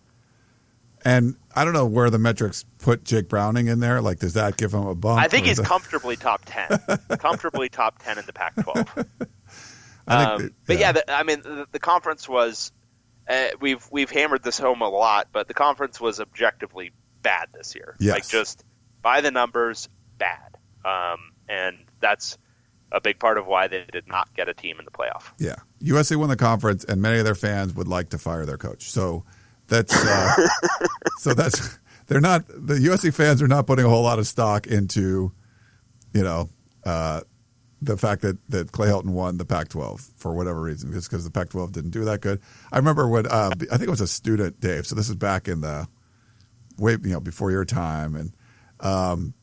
And I don't know where the metrics put Jake Browning in there. Like, does that give him a bump? I think he's that... comfortably top ten. comfortably top ten in the Pac twelve. I think um, that, yeah. But yeah, the, I mean, the, the conference was uh, we've we've hammered this home a lot, but the conference was objectively bad this year. Yes. Like, just by the numbers, bad. Um, and that's a big part of why they did not get a team in the playoff. Yeah, U S C won the conference, and many of their fans would like to fire their coach. So that's uh, so that's they're not the U S C fans are not putting a whole lot of stock into, you know. Uh, the fact that, that Clay Helton won the Pac twelve for whatever reason, just because the Pac twelve didn't do that good. I remember when uh, I think it was a student, Dave. So this is back in the way, you know, before your time, and um,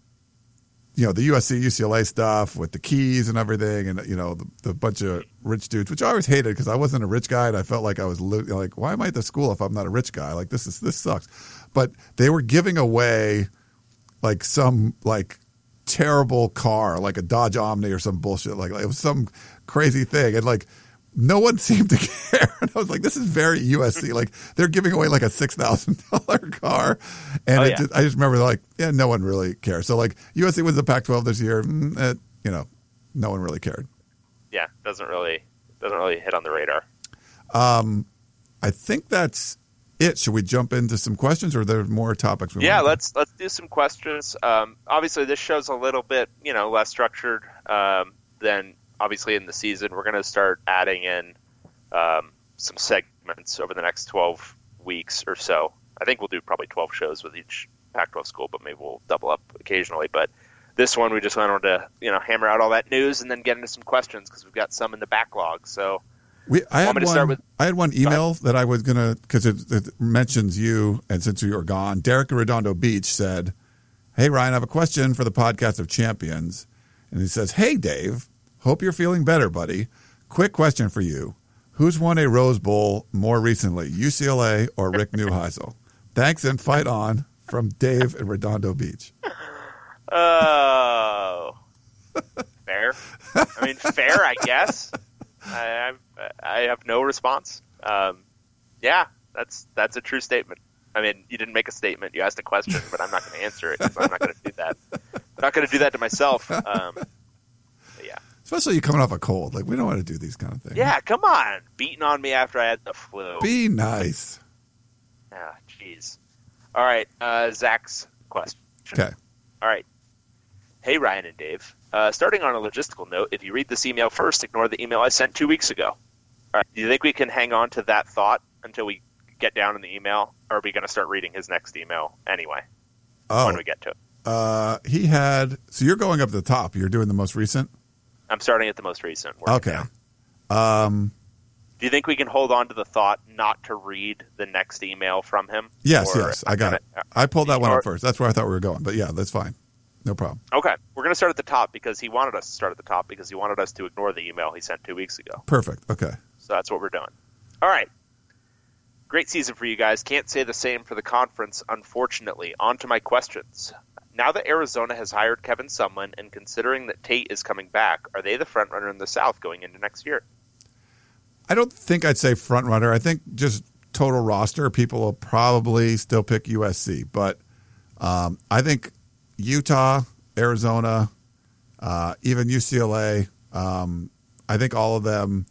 you know, the U S C U C L A stuff with the keys and everything, and you know, the, the bunch of rich dudes, which I always hated because I wasn't a rich guy, and I felt like I was li- like, why am I at the school if I'm not a rich guy? Like, this is this sucks. But they were giving away like some like. terrible car, like a Dodge Omni or some bullshit, like, like it was some crazy thing, and like no one seemed to care. And I was like, this is very U S C. Like, they're giving away like a six thousand dollar car, and oh, it yeah. just, I just remember like, yeah, no one really cares. So like, U S C wins the Pac twelve this year, mm, it, you know, no one really cared. Yeah, doesn't really doesn't really hit on the radar. Um, I think that's it. Should we jump into some questions, or are there more topics? We yeah, want to let's let's do some questions. Um, obviously, this show's a little bit, you know, less structured um, than obviously in the season. We're going to start adding in um, some segments over the next twelve weeks or so. I think we'll do probably twelve shows with each Pac twelve school, but maybe we'll double up occasionally. But this one, we just wanted to, you know, hammer out all that news and then get into some questions because we've got some in the backlog. So. We, I, had one, with, I had one email that I was going to, because it, it mentions you, and since you were gone, Derek Redondo Beach said, hey, Ryan, I have a question for the Podcast of Champions. And he says, hey, Dave, hope you're feeling better, buddy. Quick question for you. Who's won a Rose Bowl more recently, U C L A or Rick Neuheisel? Thanks and fight on from Dave in Redondo Beach. Oh, fair. I mean, fair, I guess. I, I, I have no response. Um, yeah, that's that's a true statement. I mean, you didn't make a statement. You asked a question, but I'm not going to answer it. So I'm not going to do that. I'm not going to do that to myself. Um, but yeah. Especially you coming off a cold. Like, we don't want to do these kind of things. Yeah, come on. Beating on me after I had the flu. Be nice. Ah, jeez. All right, uh, Zach's question. Okay. All right. Hey, Ryan and Dave. Uh, starting on a logistical note, if you read this email first, ignore the email I sent two weeks ago. All right. Do you think we can hang on to that thought until we get down in the email, or are we going to start reading his next email anyway? Oh. When we get to it. Uh, he had, so you're going up to the top. You're doing the most recent? I'm starting at the most recent. Okay. Down. Um, Do you think we can hold on to the thought not to read the next email from him? yes, Or- yes. I got it. I pulled that one or- up first. That's where I thought we were going. But yeah, that's fine. No problem. Okay. We're going to start at the top because he wanted us to start at the top because he wanted us to ignore the email he sent two weeks ago. Perfect. Okay. So that's what we're doing. All right. Great season for you guys. Can't say the same for the conference, unfortunately. On to my questions. Now that Arizona has hired Kevin Sumlin and considering that Tate is coming back, are they the front runner in the South going into next year? I don't think I'd say front runner. I think just total roster, people will probably still pick U S C. But um, I think Utah, Arizona, uh, even U C L A, um, I think all of them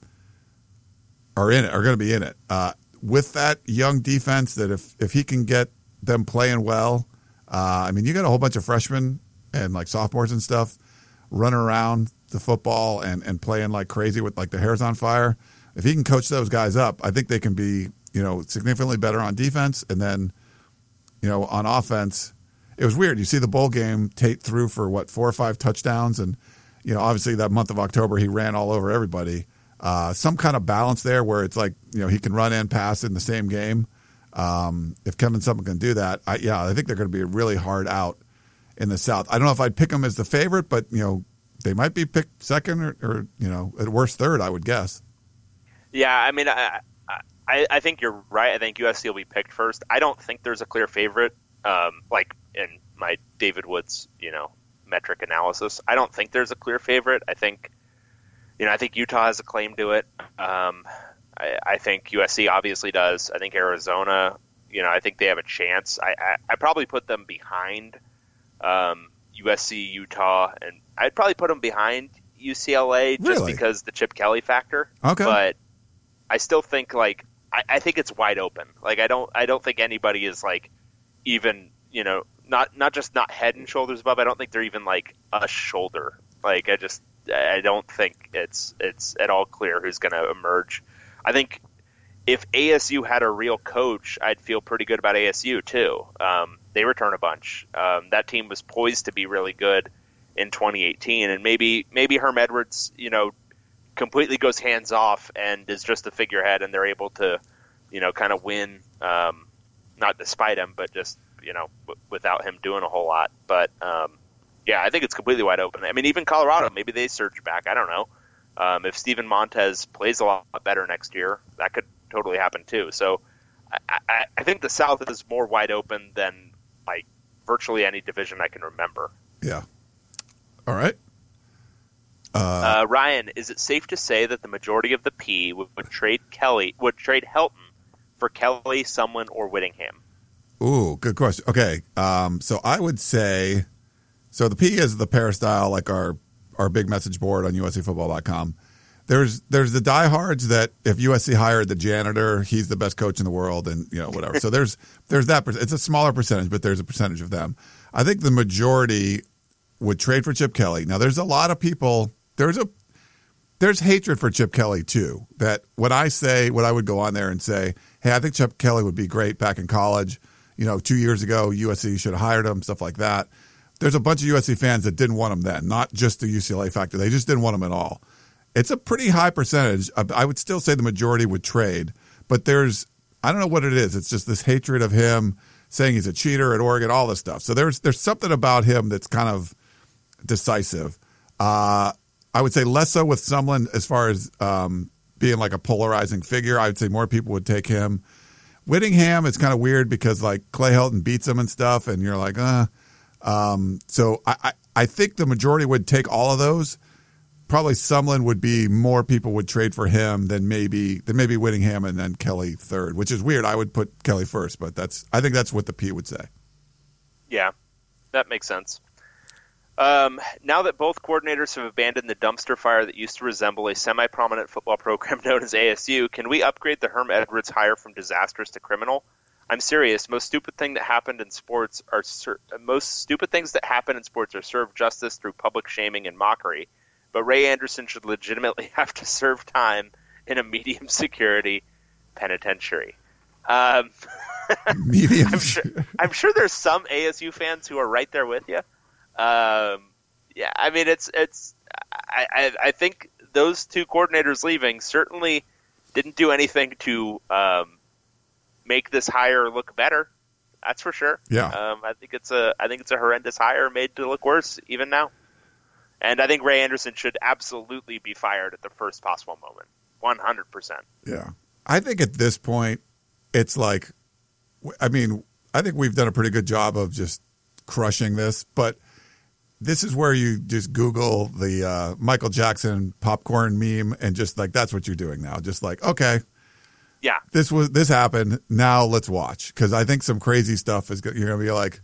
are in it, are going to be in it. Uh, with that young defense, that if, if he can get them playing well, uh, I mean, you got a whole bunch of freshmen and like sophomores and stuff running around the football and, and playing like crazy with like their hairs on fire. If he can coach those guys up, I think they can be, you know, significantly better on defense. And then, you know, on offense, it was weird. You see the bowl game, Tate threw for what, four or five touchdowns. And, you know, obviously that month of October, he ran all over everybody. Uh, some kind of balance there where it's like, you know, he can run and pass in the same game. Um, if Kevin Sumlin can do that, I, yeah, I think they're going to be really hard out in the South. I don't know if I'd pick them as the favorite, but, you know, they might be picked second or, or you know, at worst third, I would guess. Yeah, I mean, I, I I think you're right. I think U S C will be picked first. I don't think there's a clear favorite, um, like in my David Woods, you know, metric analysis. I don't think there's a clear favorite. I think, you know, I think Utah has a claim to it. Um, I, I think U S C obviously does. I think Arizona, you know, I think they have a chance. I, I, I probably put them behind um, U S C, Utah, and I'd probably put them behind U C L A just Really? because the Chip Kelly factor. Okay. But I still think like I, I think it's wide open. Like I don't I don't think anybody is like even, you know, not not just not head and shoulders above. I don't think they're even like a shoulder. Like I just I don't think it's it's at all clear who's going to emerge. I think if A S U had a real coach, I'd feel pretty good about A S U too. Um, they return a bunch. Um, that team was poised to be really good in twenty eighteen, and maybe maybe Herm Edwards, you know, completely goes hands off and is just a figurehead, and they're able to, you know, kind of win, um, not despite him, but just, you know, w- without him doing a whole lot. But um, yeah, I think it's completely wide open. I mean, even Colorado, maybe they surge back. I don't know. Um, if Steven Montez plays a lot better next year, that could totally happen too. So I, I, I think the South is more wide open than like virtually any division I can remember. Yeah. All right. Uh, Ryan, is it safe to say that the majority of the P would, would trade Kelly, would trade Helton for Kelly, Sumlin, or Whittingham? Ooh, good question. Okay. Um, so I would say, so the P is the peristyle, like our, our big message board on U S C football dot com. There's, there's the diehards that if U S C hired the janitor, he's the best coach in the world and, you know, whatever. So there's, there's that. It's a smaller percentage, but there's a percentage of them. I think the majority would trade for Chip Kelly. Now there's a lot of people, there's a, there's hatred for Chip Kelly too, that when I say, when I would go on there and say, hey, I think Chip Kelly would be great back in college. You know, two years ago, U S C should have hired him, stuff like that. There's a bunch of U S C fans that didn't want him then, not just the U C L A factor. They just didn't want him at all. It's a pretty high percentage. I would still say the majority would trade, but there's, I don't know what it is. It's just this hatred of him, saying he's a cheater at Oregon, all this stuff. So there's there's something about him that's kind of decisive. Uh, I would say less so with Sumlin as far as um, being like a polarizing figure. I would say more people would take him. Whittingham, it's kind of weird because like Clay Helton beats him and stuff, and you're like, uh. Um, so I, I, I think the majority would take all of those. Probably Sumlin would be more people would trade for him than maybe than maybe Whittingham and then Kelly third, which is weird. I would put Kelly first, but that's I think that's what the P would say. Yeah, that makes sense. Um, now that both coordinators have abandoned the dumpster fire that used to resemble a semi-prominent football program known as A S U, can we upgrade the Herm Edwards hire from disastrous to criminal? I'm serious. Most stupid thing that happened in sports are ser- most stupid things that happen in sports are served justice through public shaming and mockery. But Ray Anderson should legitimately have to serve time in a medium security penitentiary. Um, medium. I'm sure, I'm sure there's some A S U fans who are right there with you. Um, yeah, I mean, it's it's. I, I, I think those two coordinators leaving certainly didn't do anything to um, make this hire look better. That's for sure. Yeah. Um, I think it's a I think it's a horrendous hire made to look worse even now. And I think Ray Anderson should absolutely be fired at the first possible moment, one hundred percent. Yeah, I think at this point, it's like, I mean, I think we've done a pretty good job of just crushing this, but. This is where you just Google the uh, Michael Jackson popcorn meme and just like that's what you're doing now. Just like, okay, yeah, this was this happened. Now let's watch because I think some crazy stuff is you're going to be like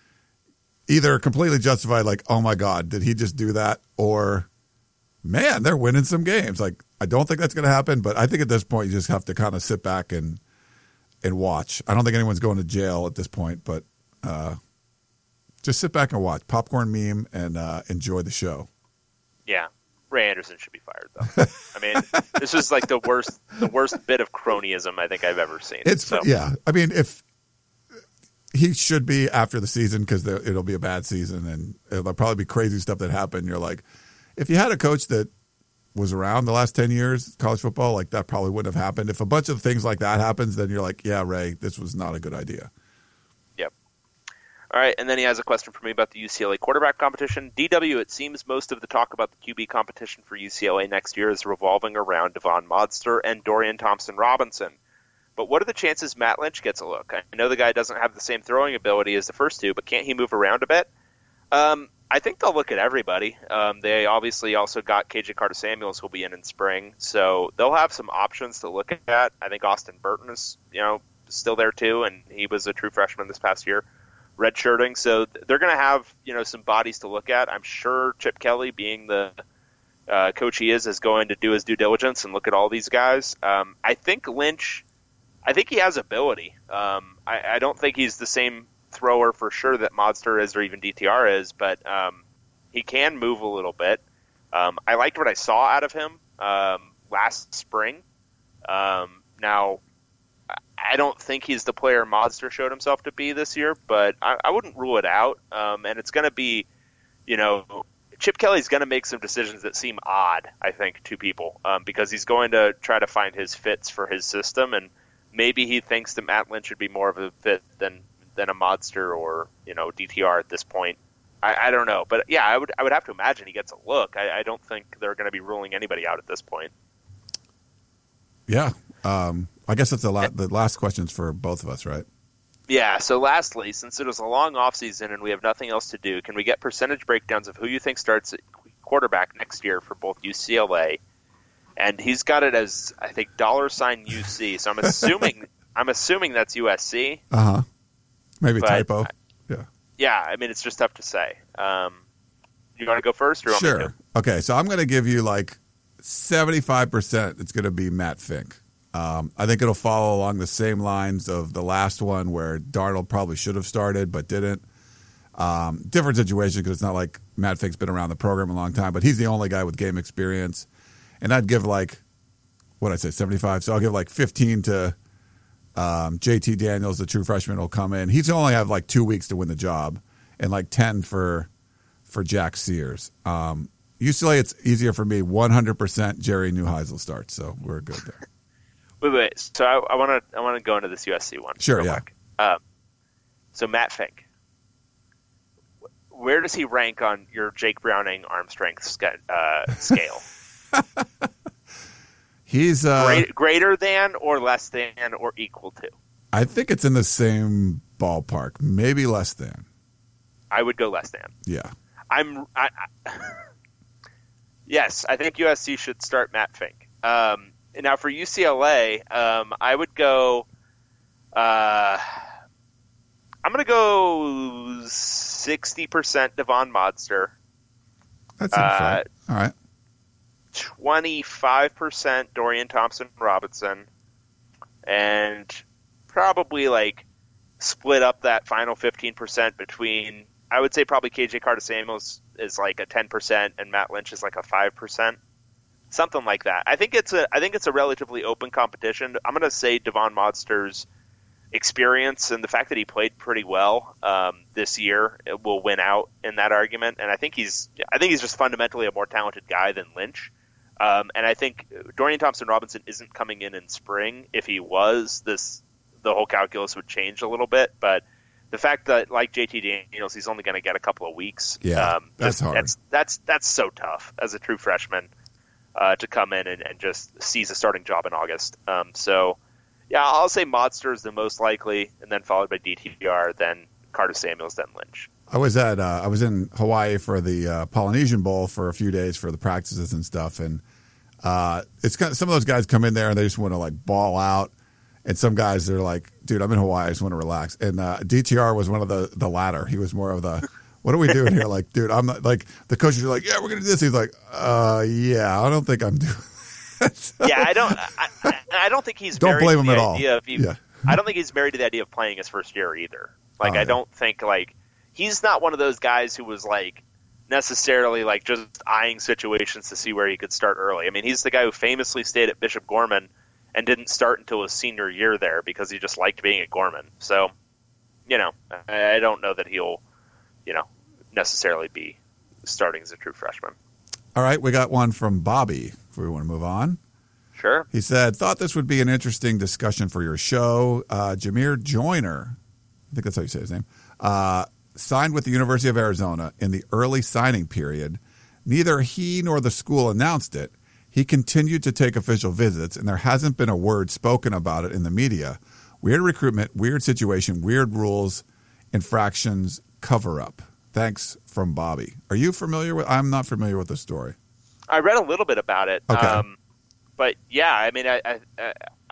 either completely justified, like, oh my God, did he just do that? Or man, they're winning some games. Like I don't think that's going to happen, but I think at this point you just have to kind of sit back and and watch. I don't think anyone's going to jail at this point, but. Uh, Just sit back and watch popcorn meme and uh, enjoy the show. Yeah, Ray Anderson should be fired though. I mean, this is like the worst, the worst bit of cronyism I think I've ever seen. It's so. yeah. I mean, if he should be after the season because it'll be a bad season and it'll probably be crazy stuff that happened. You're like, if you had a coach that was around the last ten years college football, like that probably wouldn't have happened. If a bunch of things like that happens, then you're like, yeah, Ray, this was not a good idea. All right, and then he has a question for me about the U C L A quarterback competition. D W, it seems most of the talk about the Q B competition for U C L A next year is revolving around Devon Modster and Dorian Thompson-Robinson. But what are the chances Matt Lynch gets a look? I know the guy doesn't have the same throwing ability as the first two, but can't he move around a bit? Um, I think they'll look at everybody. Um, they obviously also got K J Carter-Samuels who will be in in spring, so they'll have some options to look at. I think Austin Burton is, you know, still there too, and he was a true freshman this past year. Redshirting, so they're going to have, you know, some bodies to look at. I'm sure Chip Kelly, being the uh, coach he is, is going to do his due diligence and look at all these guys. Um, I think Lynch, I think he has ability. Um, I, I don't think he's the same thrower for sure that Modster is or even D T R is, but um, he can move a little bit. Um, I liked what I saw out of him um, last spring. Um, now, I don't think he's the player Modster showed himself to be this year, but I, I wouldn't rule it out. Um, and it's going to be, you know, Chip Kelly's going to make some decisions that seem odd, I think, to people um, because he's going to try to find his fits for his system. And maybe he thinks that Matt Lynch should be more of a fit than, than a Modster or, you know, D T R at this point. I, I don't know. But, yeah, I would I would have to imagine he gets a look. I, I don't think they're going to be ruling anybody out at this point. Yeah. Um, I guess that's the, la- the last questions for both of us, right? Yeah, so lastly, since it was a long offseason and we have nothing else to do, can we get percentage breakdowns of who you think starts at quarterback next year for both U C L A? And he's got it as, I think, dollar sign U C. So I'm assuming I'm assuming that's U S C. Uh-huh. Maybe but, typo. Yeah. Yeah, I mean, it's just tough to say. Um, you want to go first? Or you want sure. Me to? Okay, so I'm going to give you like seventy-five percent it's going to be Matt Fink. Um, I think it'll follow along the same lines of the last one where Darnold probably should have started but didn't. Um, different situation because it's not like Matt Fink's been around the program a long time, but he's the only guy with game experience. And I'd give like, what did I say, seventy-five? So I'll give like fifteen to um, J T Daniels, the true freshman, will come in. He's only have like two weeks to win the job, and like ten for for Jack Sears. Um, U C L A, it's easier for me. one hundred percent Jerry Neuheisel starts, so we're good there. Wait, wait. So I want to I want to go into this U S C one. Sure, real yeah. quick. Um, so Matt Fink, where does he rank on your Jake Browning arm strength sca- uh, scale? He's uh, Great, greater than or less than or equal to? I think it's in the same ballpark, maybe less than. I would go less than. Yeah. I'm. I, I, yes, I think U S C should start Matt Fink. Um, now for U C L A, um, I would go. Uh, I'm going to go sixty percent Devon Modster. That's uh, all right. twenty-five percent Dorian Thompson-Robinson, and probably like split up that final fifteen percent between, I would say probably K J Carter-Samuels is like a ten percent and Matt Lynch is like a five percent. Something like that. I think it's a I think it's a relatively open competition. I'm going to say Devon Modster's experience and the fact that he played pretty well um, this year will win out in that argument. And I think he's I think he's just fundamentally a more talented guy than Lynch. Um, and I think Dorian Thompson-Robinson isn't coming in in spring. If he was, this the whole calculus would change a little bit. But the fact that, like J T Daniels, he's only going to get a couple of weeks. Yeah, um, that's hard. That's, that's that's so tough as a true freshman uh, to come in and, and just seize a starting job in August. Um, so, yeah, I'll say Modster is the most likely, and then followed by D T R, then Carter-Samuels, then Lynch. I was at uh, I was in Hawaii for the uh, Polynesian Bowl for a few days for the practices and stuff, and uh, it's kind of, some of those guys come in there and they just want to like ball out, and some guys they're like, "Dude, I'm in Hawaii, I just want to relax." And uh, D T R was one of the the latter. He was more of the, "What are we doing here?" Like, dude, I'm not like the coaches are like, "Yeah, we're gonna do this." He's like, "Uh, yeah, I don't think I'm doing." So, yeah, I don't. I, I don't think he's. Don't married blame to him the at all. idea of even, Yeah. I don't think he's married to the idea of playing his first year either. Like, Oh, I yeah. don't think like he's not one of those guys who was like necessarily like just eyeing situations to see where he could start early. I mean, he's the guy who famously stayed at Bishop Gorman and didn't start until his senior year there because he just liked being at Gorman. So, you know, I, I don't know that he'll, you know, necessarily be starting as a true freshman. All right, we got one from Bobby. If we want to move on. Sure. He said, thought this would be an interesting discussion for your show. Uh, Jameer Joyner, I think that's how you say his name, uh, signed with the University of Arizona in the early signing period. Neither he nor the school announced it. He continued to take official visits, and there hasn't been a word spoken about it in the media. Weird recruitment, weird situation, weird rules, infractions, cover-up. Thanks, from Bobby. Are you familiar with – I'm not familiar with the story. I read a little bit about it. Okay. Um, but, yeah, I mean, I, I, I,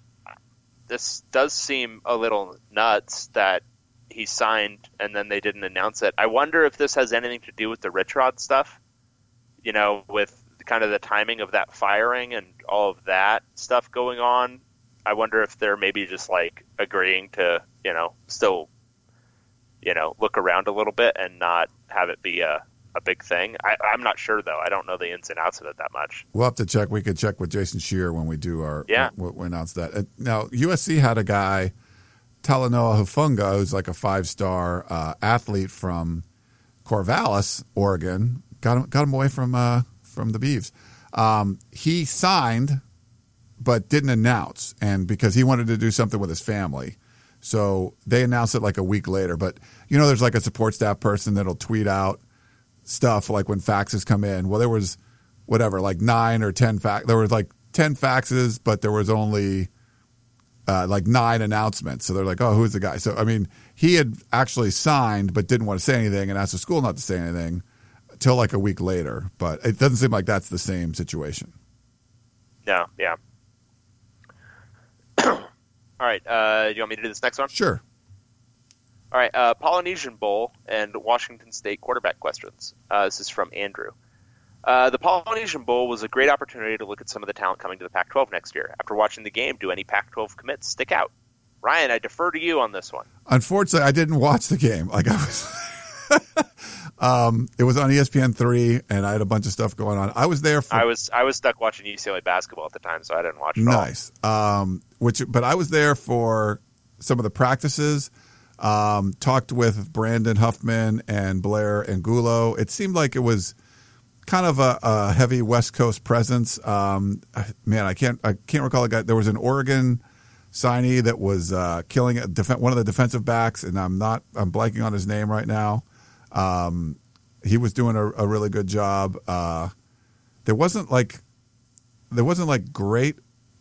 this does seem a little nuts that he signed and then they didn't announce it. I wonder if this has anything to do with the Rich Rod stuff, you know, with kind of the timing of that firing and all of that stuff going on. I wonder if they're maybe just, like, agreeing to, you know, still, you know, look around a little bit and not have it be a a big thing. I, I'm not sure, though. I don't know the ins and outs of it that much. We'll have to check. We could check with Jason Shear when we do our Yeah. when we announce that. Uh, now, U S C had a guy, Talanoa Hufunga, who's like a five-star uh, athlete from Corvallis, Oregon. Got him, got him away from uh, from the Beavs. Um, he signed, but didn't announce, and because he wanted to do something with his family. So they announced it like a week later. But, you know, there's like a support staff person that'll tweet out stuff like when faxes come in. Well, there was whatever, like nine or ten fax. There was like ten faxes, but there was only uh, like nine announcements. So they're like, oh, who's the guy? So, I mean, he had actually signed, but didn't want to say anything and asked the school not to say anything until like a week later. But it doesn't seem like that's the same situation. No, yeah. All right. Uh, do you want me to do this next one? Sure. All right, uh, Polynesian Bowl and Washington State quarterback questions. Uh, this is from Andrew. Uh, the Polynesian Bowl was a great opportunity to look at some of the talent coming to the Pac twelve next year. After watching the game, do any Pac twelve commits stick out? Ryan, I defer to you on this one. Unfortunately, I didn't watch the game. Like I was, um, it was on E S P N three, and I had a bunch of stuff going on. I was there for. I was I was stuck watching U C L A basketball at the time, so I didn't watch it all. Nice. Um, which, but I was there for some of the practices. Um, talked with Brandon Huffman and Blair Angulo. It seemed like it was kind of a, a heavy West Coast presence. Um, man, I can't I can't recall a guy. There was an Oregon signee that was uh, killing a def- one of the defensive backs, and I'm not I'm blanking on his name right now. Um, he was doing a, a really good job. Uh, there wasn't like there wasn't like great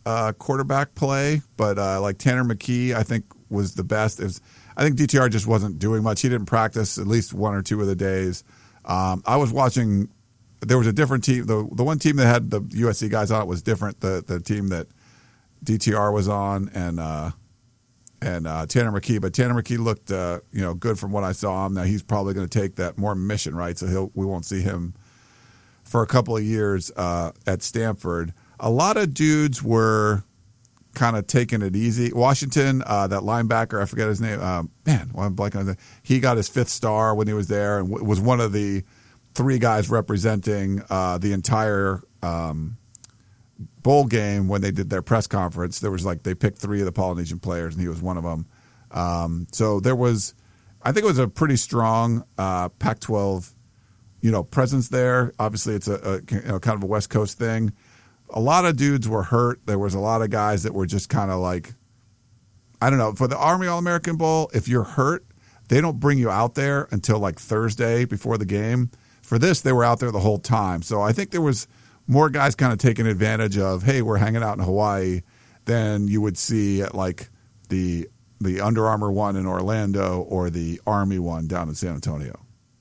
uh, quarterback play, but uh, like Tanner McKee, I think was the best. It was, I think D T R just wasn't doing much. He didn't practice at least one or two of the days. Um, I was watching. There was a different team. The the one team that had the U S C guys on it was different. The the team that D T R was on and uh, and uh, Tanner McKee. But Tanner McKee looked uh, you know good from what I saw him. Now he's probably going to take that more mission, right? So he'll we won't see him for a couple of years uh, at Stanford. A lot of dudes were kind of taking it easy. Washington, uh, that linebacker, I forget his name. Um, man, well, I'm blanking on that. He got his fifth star when he was there and w- was one of the three guys representing uh, the entire um, bowl game when they did their press conference. There was like they picked three of the Polynesian players, and he was one of them. Um, so there was, I think it was a pretty strong uh, Pac twelve, you know, presence there. Obviously, it's a, a you know, kind of a West Coast thing. A lot of dudes were hurt. There was a lot of guys that were just kind of like, I don't know. For the Army All-American Bowl, if you're hurt, they don't bring you out there until like Thursday before the game. For this, they were out there the whole time. So I think there was more guys kind of taking advantage of, hey, we're hanging out in Hawaii, than you would see at like the the Under Armour one in Orlando or the Army one down in San Antonio.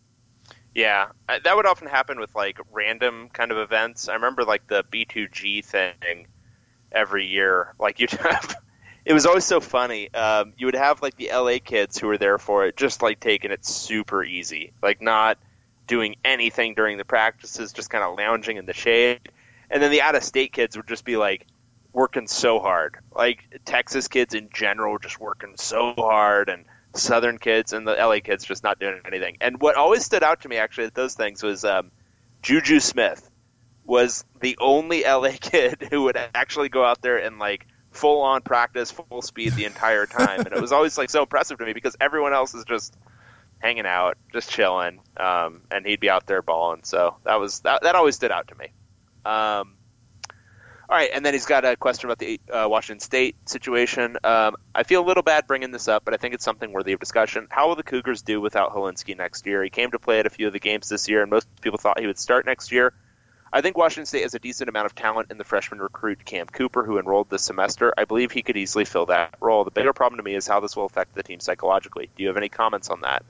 Yeah, that would often happen with like random kind of events. I remember like the B two G thing every year. Like you'd have, it was always so funny. Um, you would have like the L A kids who were there for it, just like taking it super easy, like not doing anything during the practices, just kind of lounging in the shade. And then the out-of-state kids would just be like working so hard. Like Texas kids in general, just working so hard, and Southern kids and the L A kids just not doing anything. And what always stood out to me actually at those things was um, Juju Smith was the only L A kid who would actually go out there and like full on practice, full speed the entire time. And it was always like so impressive to me because everyone else is just hanging out, just chilling, um, and he'd be out there balling. So that was that, that always stood out to me. Um, All right, and then he's got a question about the uh, Washington State situation. Um, I feel a little bad bringing this up, but I think it's something worthy of discussion. How will the Cougars do without Hilinski next year? He came to play at a few of the games this year, and most people thought he would start next year. I think Washington State has a decent amount of talent in the freshman recruit Cam Cooper, who enrolled this semester. I believe he could easily fill that role. The bigger problem to me is how this will affect the team psychologically. Do you have any comments on that?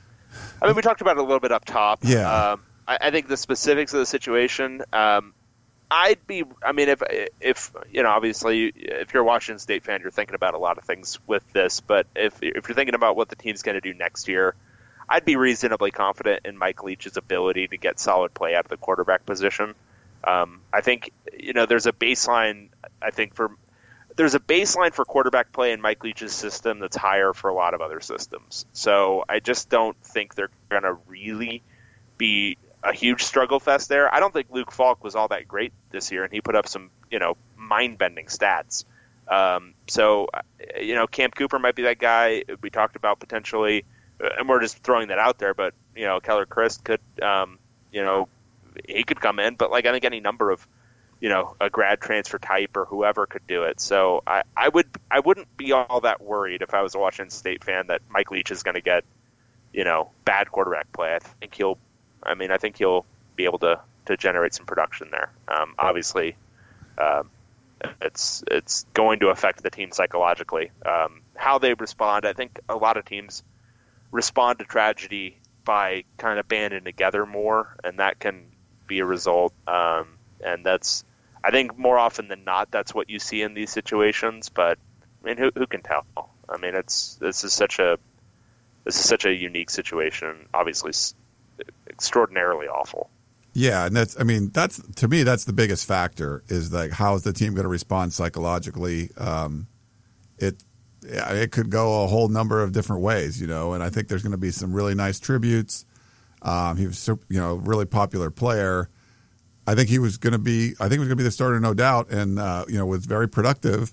I mean, we talked about it a little bit up top. Yeah. Um, I, I think the specifics of the situation um, – I'd be, I mean, if, if, you know, obviously if you're a Washington State fan, you're thinking about a lot of things with this, but if, if you're thinking about what the team's going to do next year, I'd be reasonably confident in Mike Leach's ability to get solid play out of the quarterback position. Um, I think, you know, there's a baseline, I think for, there's a baseline for quarterback play in Mike Leach's system that's higher for a lot of other systems. So I just don't think they're going to really be a huge struggle fest there. I don't think Luke Falk was all that great this year, and he put up some, you know, mind-bending stats. Um, so, you know, Cam Cooper might be that guy we talked about potentially, and we're just throwing that out there, but, you know, Keller Christ could, um, you know, he could come in, but, like, I think any number of, you know, a grad transfer type or whoever could do it. So I, I, would, I wouldn't be all that worried if I was a Washington State fan that Mike Leach is going to get, you know, bad quarterback play. I think he'll I mean, I think he'll be able to, to generate some production there. Um, obviously, um, it's it's going to affect the team psychologically. Um, how they respond, I think a lot of teams respond to tragedy by kind of banding together more, and that can be a result. Um, and that's, I think more often than not, that's what you see in these situations. But I mean, who who can tell? I mean, it's this is such a this is such a unique situation. Obviously, extraordinarily awful. Yeah, and that's, I mean, that's, to me, that's the biggest factor is like, how is the team going to respond psychologically? Um, it, yeah, it could go a whole number of different ways, you know, and I think there's going to be some really nice tributes. Um, he was, you know, really popular player. I think he was going to be, I think he was going to be the starter, no doubt, and, uh, you know, was very productive.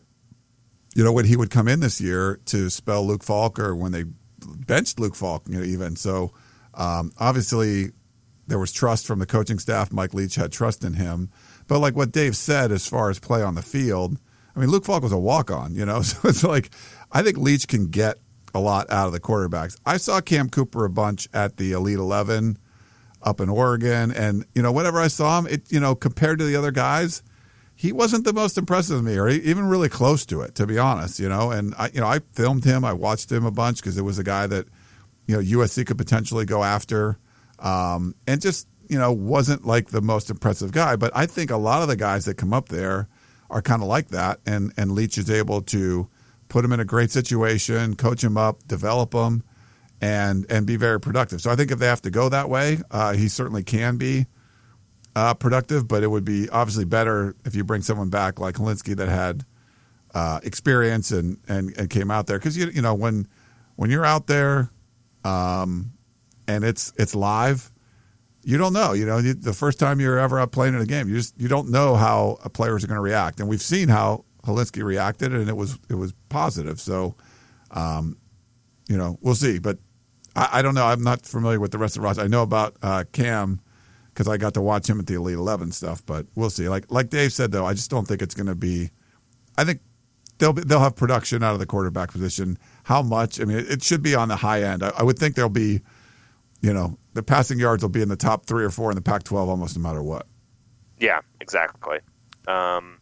You know, when he would come in this year to spell Luke Falk, or when they benched Luke Falk, you know, even so. Um, obviously, there was trust from the coaching staff. Mike Leach had trust in him. But like what Dave said as far as play on the field, I mean, Luke Falk was a walk-on, you know? So it's like, I think Leach can get a lot out of the quarterbacks. I saw Cam Cooper a bunch at the Elite eleven up in Oregon. And, you know, whenever I saw him, it, you know, compared to the other guys, he wasn't the most impressive to me, or even really close to it, to be honest. You know, and I, you know, I filmed him, I watched him a bunch because it was a guy that, you know, U S C could potentially go after, um, and just, you know, wasn't like the most impressive guy. But I think a lot of the guys that come up there are kind of like that, and and Leach is able to put him in a great situation, coach him up, develop him, and and be very productive. So I think if they have to go that way, uh, he certainly can be uh, productive. But it would be obviously better if you bring someone back like Hilinski that had uh, experience and, and and came out there, because you you know when when you're out there, um, and it's it's live. You don't know, you know, the first time you're ever up playing in a game, you just you don't know how players are going to react, and we've seen how Hilinski reacted, and it was it was positive. So, um, you know, we'll see. But I, I don't know. I'm not familiar with the rest of the roster. I know about uh, Cam because I got to watch him at the Elite Eleven stuff. But we'll see. Like like Dave said, though, I just don't think it's going to be. I think they'll be, they'll have production out of the quarterback position. How much? I mean, it, it should be on the high end. I, I would think there'll be. You know, the passing yards will be in the top three or four in the Pac twelve almost no matter what. Yeah, exactly. Um,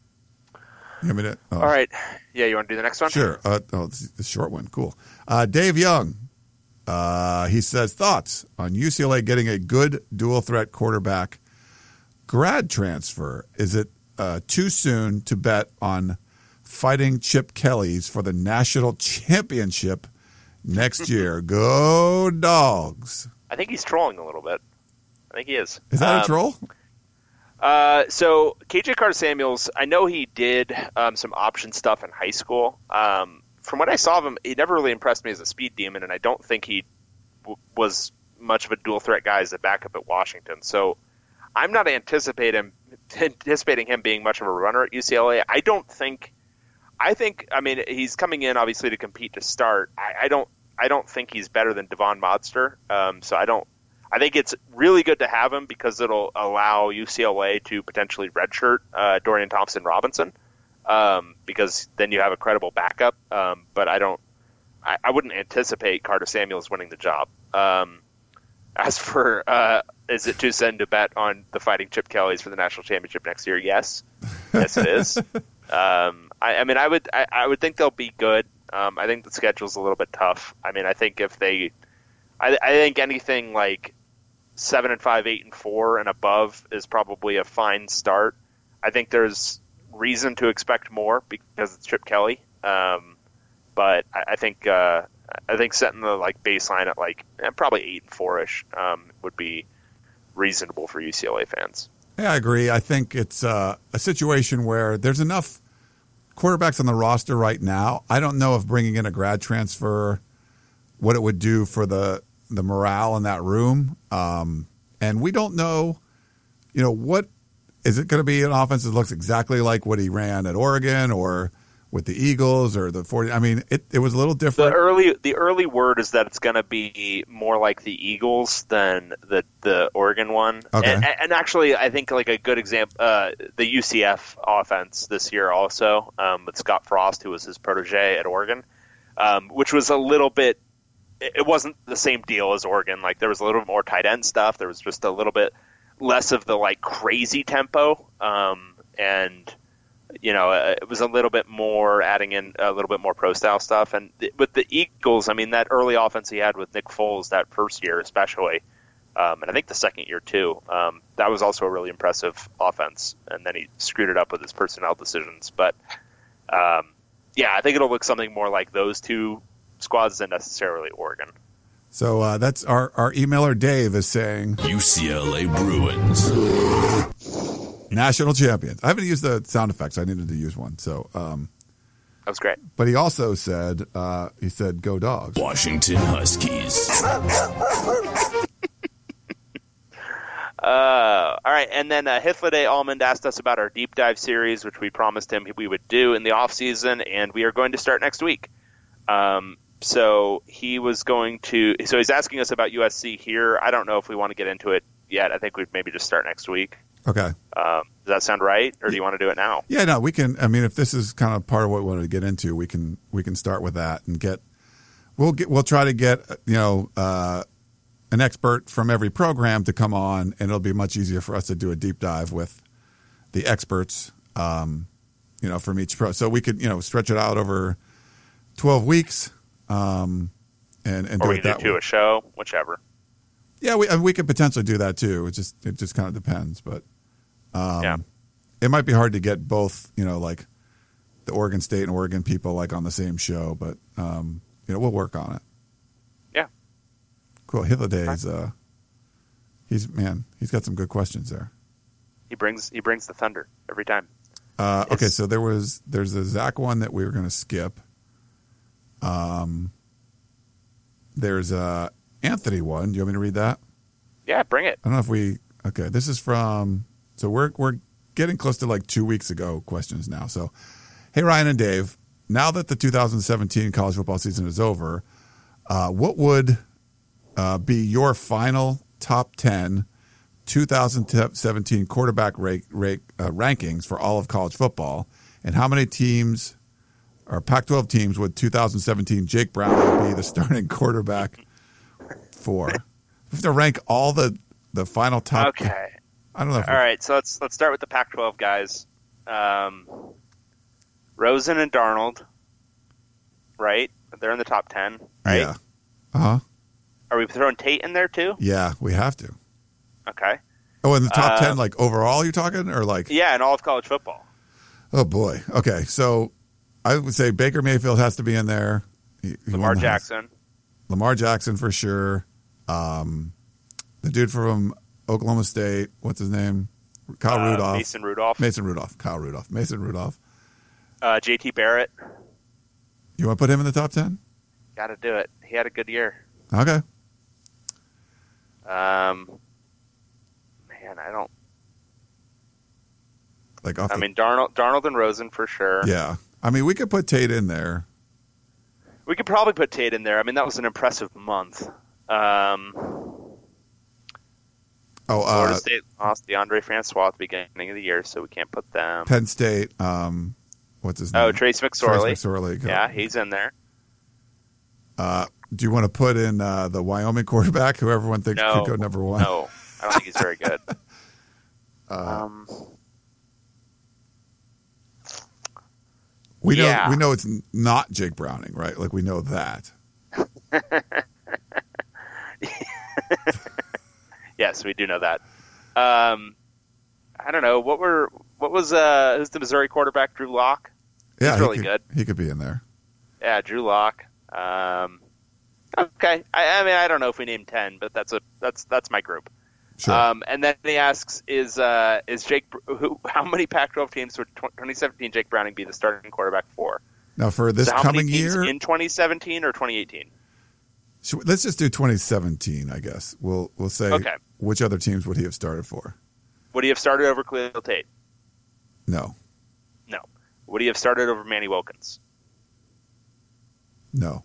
I mean, it, oh. All right. Yeah, you want to do the next one? Sure. Uh, oh, it's a short one. Cool. Uh, Dave Young, uh, he says, thoughts on U C L A getting a good dual threat quarterback grad transfer. Is it uh, too soon to bet on fighting Chip Kelly's for the national championship next year? Go Dogs. I think he's trolling a little bit. I think he is. Is that um, a troll? Uh, so K J Carter-Samuels, I know he did um, some option stuff in high school. Um, from what I saw of him, he never really impressed me as a speed demon, and I don't think he w- was much of a dual threat guy as a backup at Washington. So I'm not anticipating anticipating him being much of a runner at U C L A. I don't think. I think. I mean, he's coming in obviously to compete to start. I, I don't. I don't think he's better than Devon Modster. Um, so I don't. I think it's really good to have him because it'll allow U C L A to potentially redshirt uh, Dorian Thompson-Robinson, um, because then you have a credible backup. Um, but I don't. I, I wouldn't anticipate Carter-Samuels winning the job. Um, as for uh, is it too soon to bet on the Fighting Chip Kellys for the national championship next year? Yes, yes it is. um, I, I mean, I would. I, I would think they'll be good. Um, I think the schedule's a little bit tough. I mean, I think if they, I, I think anything like seven and five, eight and four and above is probably a fine start. I think there's reason to expect more because it's Chip Kelly. Um, but I, I think, uh, I think setting the like baseline at like eh, probably eight and four ish um, would be reasonable for U C L A fans. Yeah, I agree. I think it's uh, a situation where there's enough quarterbacks on the roster right now. I don't know if bringing in a grad transfer, what it would do for the the morale in that room. Um, and we don't know, you know, what is it going to be an offense that looks exactly like what he ran at Oregon or with the Eagles or the forty. I mean, it, it was a little different. The early the early word is that it's going to be more like the Eagles than the the Oregon one. Okay. And, and actually, I think like a good example, uh, the U C F offense this year also um, with Scott Frost, who was his protege at Oregon, um, which was a little bit. It wasn't the same deal as Oregon. Like there was a little bit more tight end stuff. There was just a little bit less of the like crazy tempo, um, and. You know, it was a little bit more adding in a little bit more pro style stuff. And th- with the Eagles, I mean, that early offense he had with Nick Foles that first year, especially, um, and I think the second year too, um, that was also a really impressive offense. And then he screwed it up with his personnel decisions. But um, yeah, I think it'll look something more like those two squads than necessarily Oregon. So uh, that's our, our emailer Dave is saying U C L A Bruins. National champions. I haven't used the sound effects. I needed to use one. So um, that was great. But he also said, uh, he said, go Dogs. Washington Huskies. uh, all right. And then uh, Hifliday Almond asked us about our deep dive series, which we promised him we would do in the off season, and we are going to start next week. Um, so he was going to, so he's asking us about U S C here. I don't know if we want to get into it yet. I think we'd maybe just start next week. Okay. Um, does that sound right, or do you want to do it now? Yeah, no, we can. I mean, if this is kind of part of what we wanted to get into, we can we can start with that and get. We'll get. We'll try to get you know uh, an expert from every program to come on, and it'll be much easier for us to do a deep dive with the experts um, you know, from each pro. So we could, you know, stretch it out over twelve weeks, um, and and or do we it can that do two way. a show, whichever. Yeah, we I mean, we could potentially do that too. It just it just kind of depends, but um, Yeah. it might be hard to get both, you know, like the Oregon State and Oregon people like on the same show, but um, you know, we'll work on it. Yeah. Cool. Hilladay's, uh, he's man, he's got some good questions there. He brings he brings the thunder every time. Uh, okay, Yes. so there was there's a Zach one that we were going to skip. Um, there's a Anthony one. Do you want me to read that? Yeah, bring it. I don't know if we. Okay, this is from. So we're we're getting close to like two weeks ago questions now. So, hey Ryan and Dave, now that the two thousand seventeen college football season is over, uh, what would uh, be your final top ten two thousand seventeen quarterback rate, rate, uh, rankings for all of college football, and how many teams or Pac twelve teams would two thousand seventeen Jake Browning be the starting quarterback for? We have to rank all the the final top. Okay. I don't know. If All right, so let's let's start with the Pac twelve guys. Um, Rosen and Darnold, right? They're in the top ten, right? Yeah. Uh huh. Are we throwing Tate in there too? Yeah, we have to. Okay. Oh, in the top Uh, ten, like overall, you're talking, or like? Yeah, in all of college football. Oh boy. Okay, so I would say Baker Mayfield has to be in there. He- he Lamar won the- Jackson. Lamar Jackson for sure. Um, the dude from Oklahoma State, what's his name? Kyle uh, Rudolph. Mason Rudolph. Mason Rudolph. Kyle Rudolph. Mason Rudolph. Uh, J T Barrett. You want to put him in the top ten? Got to do it. He had a good year. Okay. Um, man, I don't. Like off I the, mean, Darnold, Darnold and Rosen for sure. yeah. I mean, we could put Tate in there. We could probably put Tate in there. I mean, that was an impressive month. Um, Oh, Florida uh, State lost DeAndre Francois at the beginning of the year, so we can't put them. Penn State. Um, what's his name? Oh, Trace McSorley. Trace McSorley. Yeah, he's in there. Uh, do you want to put in uh, the Wyoming quarterback, who everyone thinks No, could go number one? No, I don't think he's very good. Uh, um, we know yeah. we know it's n- not Jake Browning, right? Like we know that. yes, we do know that. Um, I don't know what were what was uh who's the Missouri quarterback? Drew Lock. Yeah, He's he really could, good. He could be in there. Yeah, Drew Lock. Um, okay, I, I mean I don't know if we named ten, but that's a that's that's my group. Sure. Um, and then he asks, "Is uh, is Jake? Who? How many Pac twelve teams would twenty seventeen Jake Browning be the starting quarterback for? Now for this so how coming many teams year, in twenty seventeen or twenty eighteen? so let's just do twenty seventeen. I guess we'll we'll say Okay. which other teams would he have started for? Would he have started over Khalil Tate? No, No. Would he have started over Manny Wilkins? no.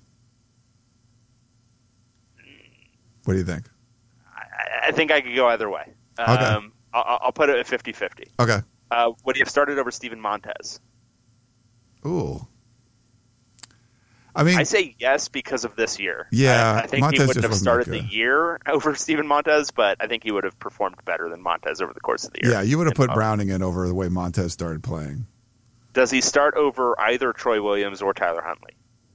What do you think? I, I think I could go either way. Um, Okay. I'll, I'll put it at fifty-fifty. Okay. Uh, would he have started over Steven Montez? Ooh. I mean, I say yes because of this year. Yeah, I, I think Montez he wouldn't just have wasn't started that the good. year over Steven Montez, but I think he would have performed better than Montez over the course of the year. yeah, you would have And, put uh, Browning in over the way Montez started playing. Does he start over either Troy Williams or Tyler Huntley?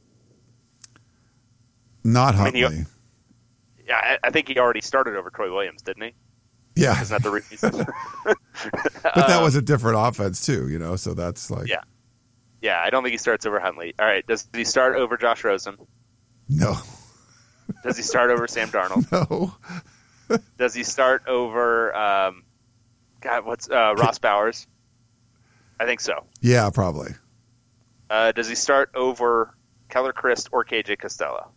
Not I mean, Huntley. you- Yeah, I, I think he already started over Troy Williams, didn't he? yeah, Isn't that the reason? but that was a different offense too, you know. So that's like, Yeah. Yeah, I don't think he starts over Huntley. All right, does he start over Josh Rosen? no, Does he start over Sam Darnold? no, Does he start over um, God? What's uh, Ross Bowers? I think so. yeah, probably. Uh, does he start over Keller Christ or K J Costello?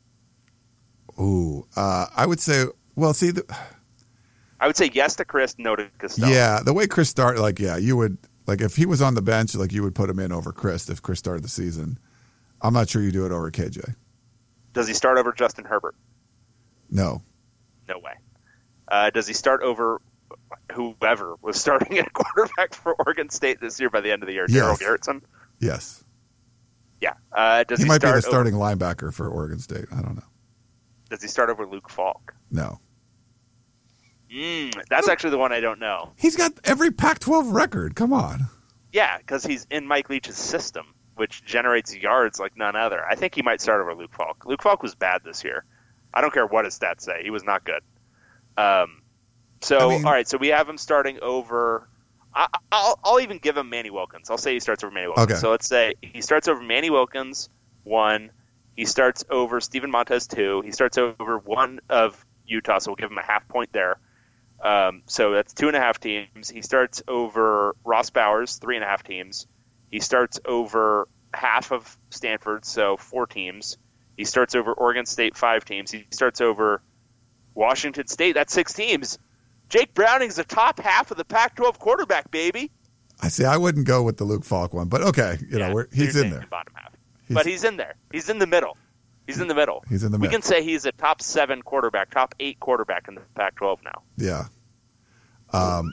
Ooh, uh, I would say. Well, see, the, I would say yes to Christ, no to Costello. yeah, the way Chris started, like, yeah, you would like if he was on the bench, like you would put him in over Chris if Chris started the season. I'm not sure you do it over K J. Does he start over Justin Herbert? No, No way. Uh, does he start over whoever was starting at quarterback for Oregon State this year by the end of the year? Yes. Daryl Garrettson? yes, Yeah. Uh, does he, he, might be start the starting linebacker for Oregon State. I don't know. Over, does he start over Luke Falk? No, Mm, that's actually the one I don't know. he's got every Pac twelve record. Come on. Yeah, because he's in Mike Leach's system, which generates yards like none other. I think he might start over Luke Falk. Luke Falk was bad this year. I don't care what his stats say. He was not good. Um, so, I mean, all right, so we have him starting over I, – I'll, I'll even give him Manny Wilkins. I'll say he starts over Manny Wilkins. Okay. So let's say he starts over Manny Wilkins, one. He starts over Steven Montez, two. He starts over one of Utah, so we'll give him a half point there. Um, so that's two and a half teams. He starts over Ross Bowers, three and a half teams. He starts over half of Stanford, so four teams. He starts over Oregon State, five teams. He starts over Washington State, that's six teams. Jake Browning's the top half of the Pac twelve quarterback, baby. I see. I wouldn't go with the Luke Falk one, but okay, you yeah, know, we're, he's in there. Bottom half. He's, but he's in there. He's in the middle. He's in the middle. He's in the we middle. can say he's a top seven quarterback, top eight quarterback in the Pac twelve now. Yeah. Um,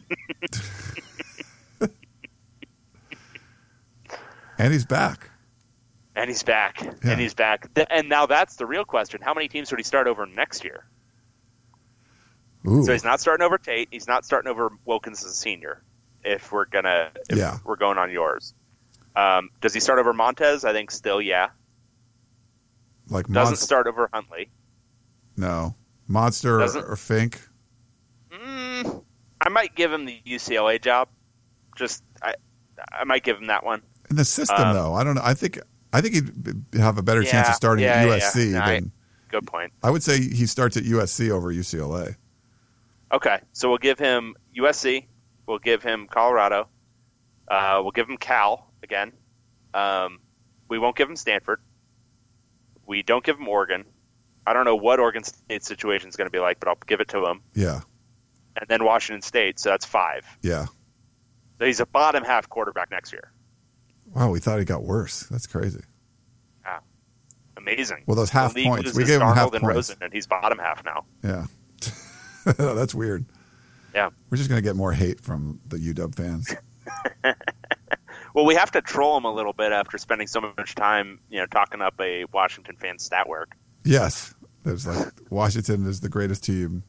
and he's back. And he's back. Yeah. And he's back. And now that's the real question. How many teams would he start over next year? Ooh. So he's not starting over Tate. He's not starting over Wilkins as a senior. If we're gonna, if Yeah. we're going on yours, um, does he start over Montez? I think still, yeah. Like Doesn't Monst- start over Huntley. No. Monster or, Doesn't- or Fink? Mm, I might give him the U C L A job. Just I, I might give him that one. In the system, Um, though, I don't know. I think I think he'd have a better chance Yeah, of starting yeah, at yeah, U S C yeah. No, I- than Good point. I would say he starts at U S C over U C L A. Okay, so we'll give him U S C. We'll give him Colorado. Uh, we'll give him Cal again. Um, we won't give him Stanford. We don't give him Oregon. I don't know what Oregon State's situation is going to be like, but I'll give it to him. Yeah. And then Washington State, so that's five. Yeah. So he's a bottom half quarterback next year. Wow, we thought he got worse. That's crazy. Wow. Amazing. Well, those half The league points. loses We gave him Darnold half and points. Rosen, and he's bottom half now. Yeah. That's weird. Yeah. We're just going to get more hate from the U W fans. Well, we have to troll him a little bit after spending so much time, you know, talking up a Washington fan stat work. Yes. There's like Washington is the greatest team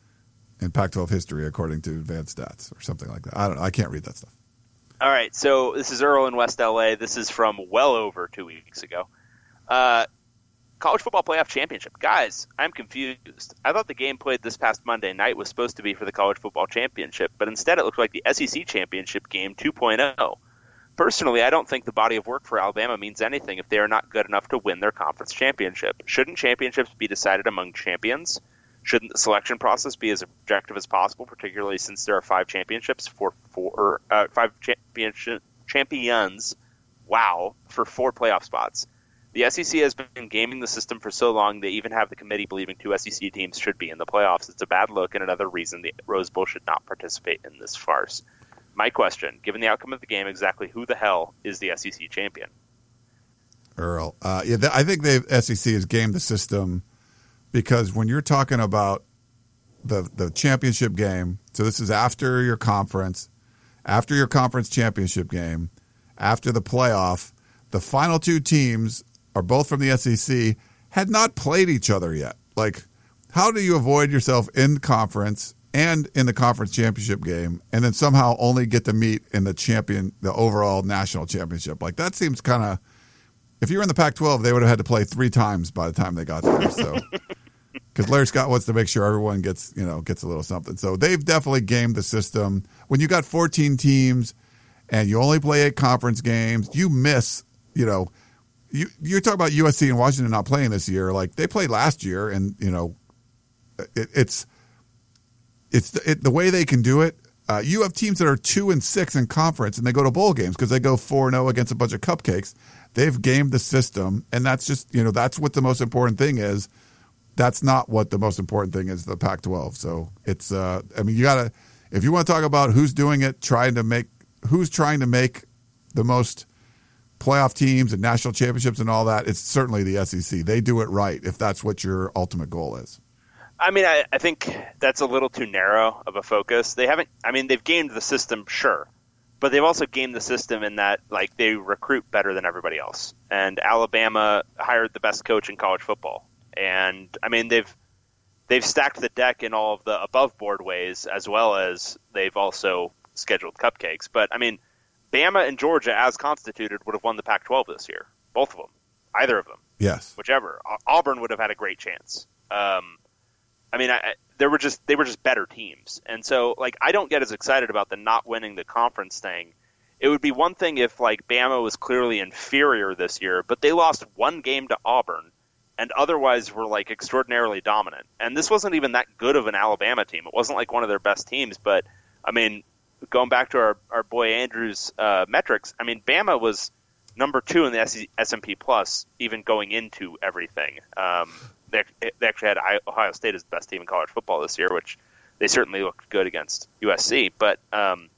in Pac twelve history according to advanced stats or something like that. I don't know. I can't read that stuff. All right, so this is Earl in West L A. This is from well over two weeks ago. Uh, College Football Playoff Championship. Guys, I'm confused. I thought the game played this past Monday night was supposed to be for the College Football Championship, but instead it looked like the S E C Championship game two point oh. Personally, I don't think the body of work for Alabama means anything if they are not good enough to win their conference championship. Shouldn't championships be decided among champions? Shouldn't the selection process be as objective as possible, particularly since there are five championships for four, uh, five championship champions? Wow, for four playoff spots. The S E C has been gaming the system for so long they even have the committee believing two S E C teams should be in the playoffs. It's a bad look and another reason the Rose Bowl should not participate in this farce. My question, given the outcome of the game, exactly who the hell is the S E C champion? Earl. Uh, yeah, th- I think the S E C has gamed the system because when you're talking about the the championship game, so this is after your conference, after your conference championship game, after the playoff, the final two teams are both from the S E C, had not played each other yet. Like, how do you avoid yourself in conference and in the conference championship game, and then somehow only get to meet in the champion, the overall national championship? Like, that seems kind of. If you were in the Pac twelve, they would have had to play three times by the time they got there. So, because Larry Scott wants to make sure everyone gets, you know, gets a little something. So they've definitely gamed the system. When you got fourteen teams and you only play eight conference games, you miss, you know, you you're talking about U S C and Washington not playing this year. Like, they played last year, and you know, it, it's it's the, it, the way they can do it. Uh, you have teams that are two and six in conference, and they go to bowl games because they go four and zero against a bunch of cupcakes. They've gamed the system, and that's just, you know, that's what the most important thing is. That's not what the most important thing is, the Pac twelve. So it's, uh, I mean, you got to, if you want to talk about who's doing it, trying to make, who's trying to make the most playoff teams and national championships and all that, it's certainly the S E C. They do it right if that's what your ultimate goal is. I mean, I, I think that's a little too narrow of a focus. They haven't, I mean, they've gamed the system, sure. But they've also gamed the system in that, like, they recruit better than everybody else. And Alabama hired the best coach in college football. And, I mean, they've they've stacked the deck in all of the above-board ways, as well as they've also scheduled cupcakes. But, I mean, Bama and Georgia, as constituted, would have won the Pac twelve this year. Both of them. Either of them. Yes. Whichever. Auburn would have had a great chance. Um, I mean, I, they were just they were just better teams. And so, like, I don't get as excited about the not winning the conference thing. It would be one thing if, like, Bama was clearly inferior this year, but they lost one game to Auburn and otherwise were, like, extraordinarily dominant. And this wasn't even that good of an Alabama team. It wasn't, like, one of their best teams. But, I mean, going back to our, our boy Andrew's uh, metrics, I mean, Bama was number two in the S and P Plus even going into everything. Um, they, they actually had Ohio State as the best team in college football this year, which they certainly looked good against U S C. But, um,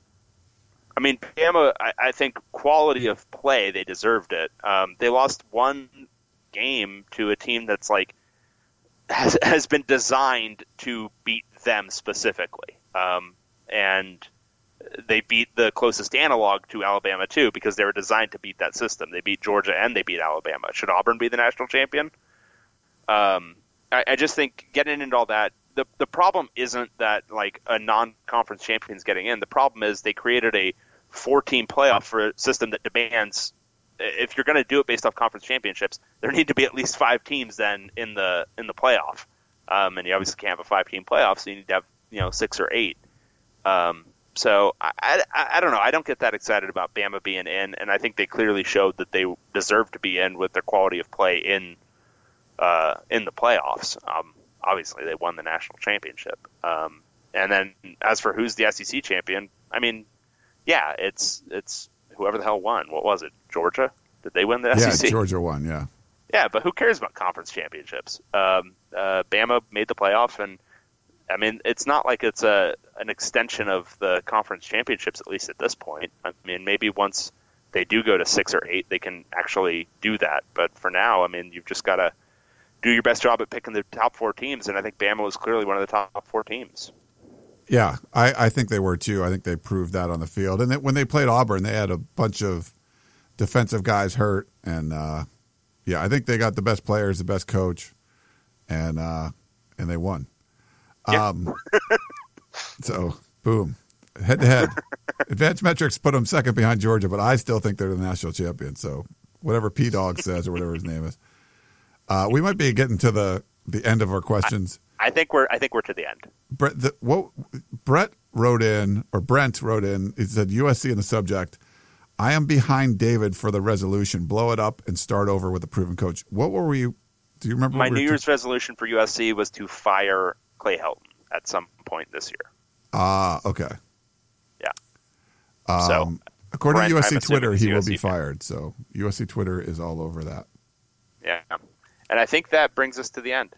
I mean, Bama, I, I think quality of play, they deserved it. Um, they lost one game to a team that's like has, has been designed to beat them specifically. Um, and they beat the closest analog to Alabama, too, because they were designed to beat that system. They beat Georgia and they beat Alabama. Should Auburn be the national champion? Um, I, I just think getting into all that, the the problem isn't that like a non-conference champion's getting in. The problem is they created a four-team playoff for a system that demands, if you're going to do it based off conference championships, there need to be at least five teams then in the in the playoff. Um, and you obviously can't have a five-team playoff, so you need to have you know six or eight. Um, So I, I, I don't know. I don't get that excited about Bama being in, and I think they clearly showed that they deserve to be in with their quality of play in uh, in the playoffs. Um, obviously, they won the national championship. Um, and then as for who's the S E C champion, I mean, yeah, it's it's whoever the hell won. What was it? Georgia? Did they win the S E C? Yeah, Georgia won. Yeah. Yeah, but who cares about conference championships? Um, uh, Bama made the playoff, and I mean, it's not like it's a an extension of the conference championships, at least at this point. I mean, maybe once they do go to six or eight, they can actually do that. But for now, I mean, you've just got to do your best job at picking the top four teams, and I think Bama was clearly one of the top four teams. Yeah, I, I think they were too. I think they proved that on the field. And then when they played Auburn, they had a bunch of defensive guys hurt. And, uh, yeah, I think they got the best players, the best coach, and uh, and they won. Yeah. Um, so, boom, head to head. Advanced metrics put them second behind Georgia, but I still think they're the national champion. So, whatever P Dog says or whatever his name is, uh, we might be getting to the, the end of our questions. I, I think we're I think we're to the end. Brett, the, what Brett wrote in, or Brent wrote in, he said U S C in the subject. I am behind David for the resolution. Blow it up and start over with a proven coach. What were we? Do you remember? My we New t- Year's resolution for U S C was to fire Clay Helton at some point this year. Ah, uh, okay. Yeah. Um, so, according Brent, to U S C I'm Twitter, he U S C will be fan. fired. So U S C Twitter is all over that. Yeah. And I think that brings us to the end.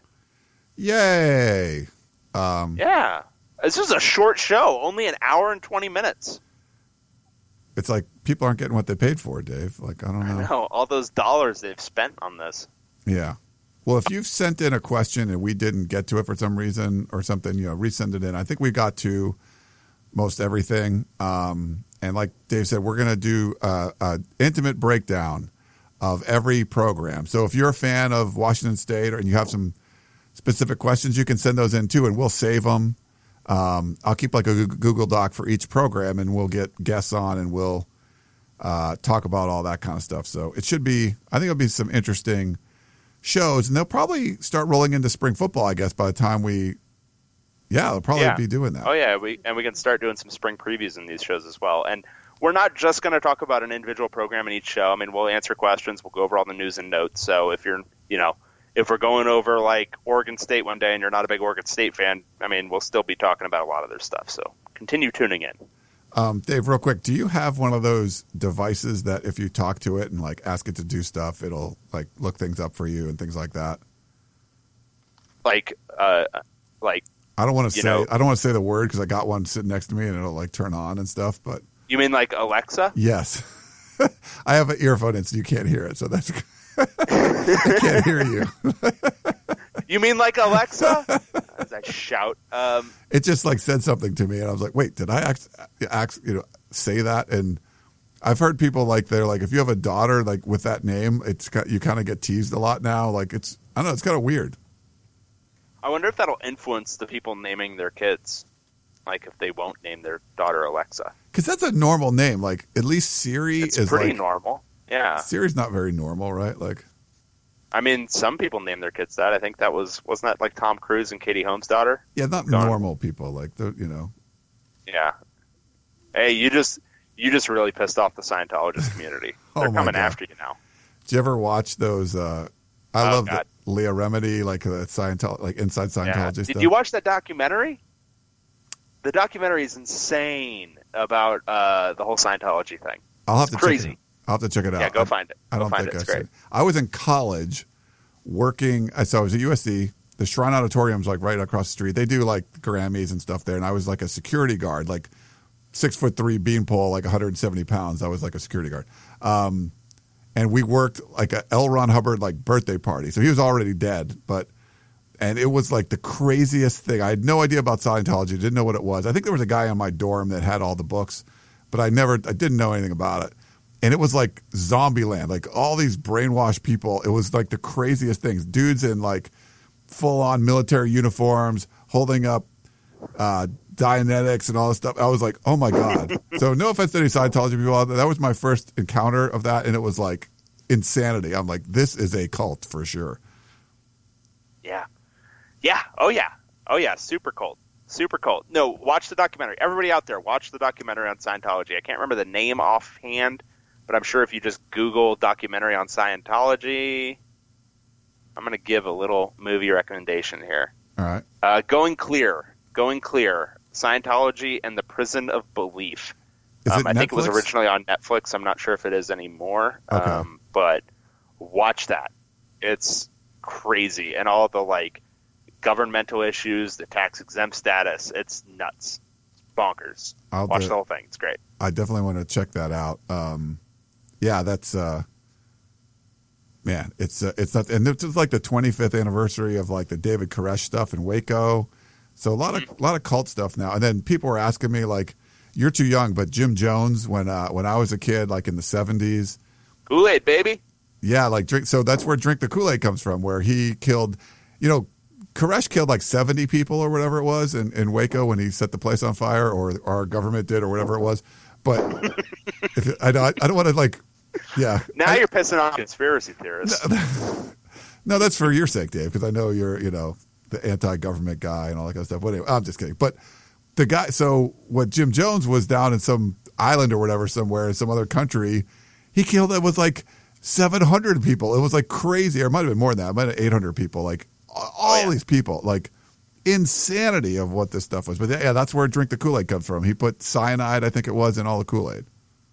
Yay! Um, Yeah. This was a short show, only an hour and twenty minutes. It's like people aren't getting what they paid for, Dave. Like, I don't know. I know, all those dollars they've spent on this. Yeah. Well, if you've sent in a question and we didn't get to it for some reason or something, you know, resend it in. I think we got to most everything. Um, and like Dave said, we're going to do an intimate breakdown of every program. So if you're a fan of Washington State and you have some specific questions, you can send those in too, and we'll save them. Um, I'll keep like a Google Doc for each program, and we'll get guests on and we'll uh, talk about all that kind of stuff. So it should be, I think it'll be some interesting shows, and they'll probably start rolling into spring football, I guess, by the time we, yeah, they'll probably Yeah. be doing that. Oh, yeah, we and we can start doing some spring previews in these shows as well. And we're not just going to talk about an individual program in each show. I mean, we'll answer questions. We'll go over all the news and notes. So if you're, you know, if we're going over like Oregon State one day and you're not a big Oregon State fan, I mean, we'll still be talking about a lot of their stuff. So continue tuning in. Um, Dave, real quick, do you have one of those devices that if you talk to it and like ask it to do stuff, it'll like look things up for you and things like that? Like, uh, like I don't want to You say know- I don't want to say the word because I got one sitting next to me and it'll like turn on and stuff. But you mean like Alexa? yes, I have an earphone in, so you can't hear it. So that's I can't hear you. You mean like Alexa? As I shout. Um, It just like said something to me, and I was like, "Wait, did I act, act, you know, say that?" And I've heard people like they're like, if you have a daughter like with that name, it's got, you kind of get teased a lot now. Like it's I don't know, it's kind of weird. I wonder if that'll influence the people naming their kids. like if they won't name their daughter Alexa. Because that's a normal name. Like at least Siri It's is pretty like, normal. Yeah. Siri's not very normal, right? Like, I mean, some people name their kids that. I think that was wasn't that like Tom Cruise and Katie Holmes' daughter? yeah, not Gone. normal people. Like the you know. Yeah. Hey, you just you just really pissed off the Scientologist community. Oh They're my coming God. after you now. Did you ever watch those? Uh, I Oh, love God. the Leah Remedy, like the Scientology, like inside Scientology Yeah. stuff. Did you watch that documentary? The documentary is insane about uh, the whole Scientology thing. I'll have to It's crazy. Check it, I'll have to check it out. Yeah, go I, find it. I Go don't find think it. It's I've great. seen it. I was in college working. So I was at U S C. The Shrine Auditorium's like right across the street. They do like Grammys and stuff there, and I was like a security guard, like six foot three beanpole, like one hundred seventy pounds. I was like a security guard. Um, and we worked like a L. Ron Hubbard like birthday party. So he was already dead, but and it was like the craziest thing. I had no idea about Scientology. Didn't know what it was. I think there was a guy in my dorm that had all the books, but I never, I didn't know anything about it. And it was like zombie land, like all these brainwashed people. It was like the craziest things. Dudes in like full on military uniforms holding up uh, Dianetics and all this stuff. I was like, oh my God. So no offense to any Scientology people out there. That was my first encounter of that. And it was like insanity. I'm like, this is a cult for sure. Yeah. Yeah. Oh, yeah. Oh, yeah. Super cult. Super cult. No, watch the documentary. Everybody out there, watch the documentary on Scientology. I can't remember the name offhand, but I'm sure if you just Google documentary on Scientology, I'm going to give a little movie recommendation here. All right. Uh, Going Clear. Going Clear. Scientology and the Prison of Belief. Is Um, it I think it was Netflix? originally on Netflix. I'm not sure if it is anymore. Okay. Um, but watch that. It's crazy. And all the like governmental issues, the tax exempt status. It's nuts. It's bonkers. I'll Watch do- the whole thing. It's great. I definitely want to check that out. Um, yeah, that's uh, man. It's uh, it's not, and this is like the twenty-fifth anniversary of like the David Koresh stuff in Waco. So a lot of a lot of cult stuff now. And then people were asking me like, "You're too young," but Jim Jones when uh, when I was a kid, like in the seventies. Kool-Aid, baby. Yeah, like drink. So that's where Drink the Kool-Aid comes from, where he killed, you know, Koresh killed like seventy people or whatever it was in, in Waco when he set the place on fire, or our government did, or whatever it was. But if it, I, don't- I don't want to like, yeah. Now I- you're pissing off conspiracy theorists. No, that's for your sake, Dave, because I know you're, you know, the anti-government guy and all that kind of stuff. But anyway, I'm just kidding. But the guy, so what Jim Jones was down in some island or whatever somewhere in some other country, he killed, it was like seven hundred people. It was like crazy. Or it might have been more than that. It might have been eight hundred people. Like all Oh, yeah. these people, like insanity of what this stuff was. But yeah, that's where Drink the Kool-Aid comes from. He put cyanide, I think it was, in all the Kool-Aid.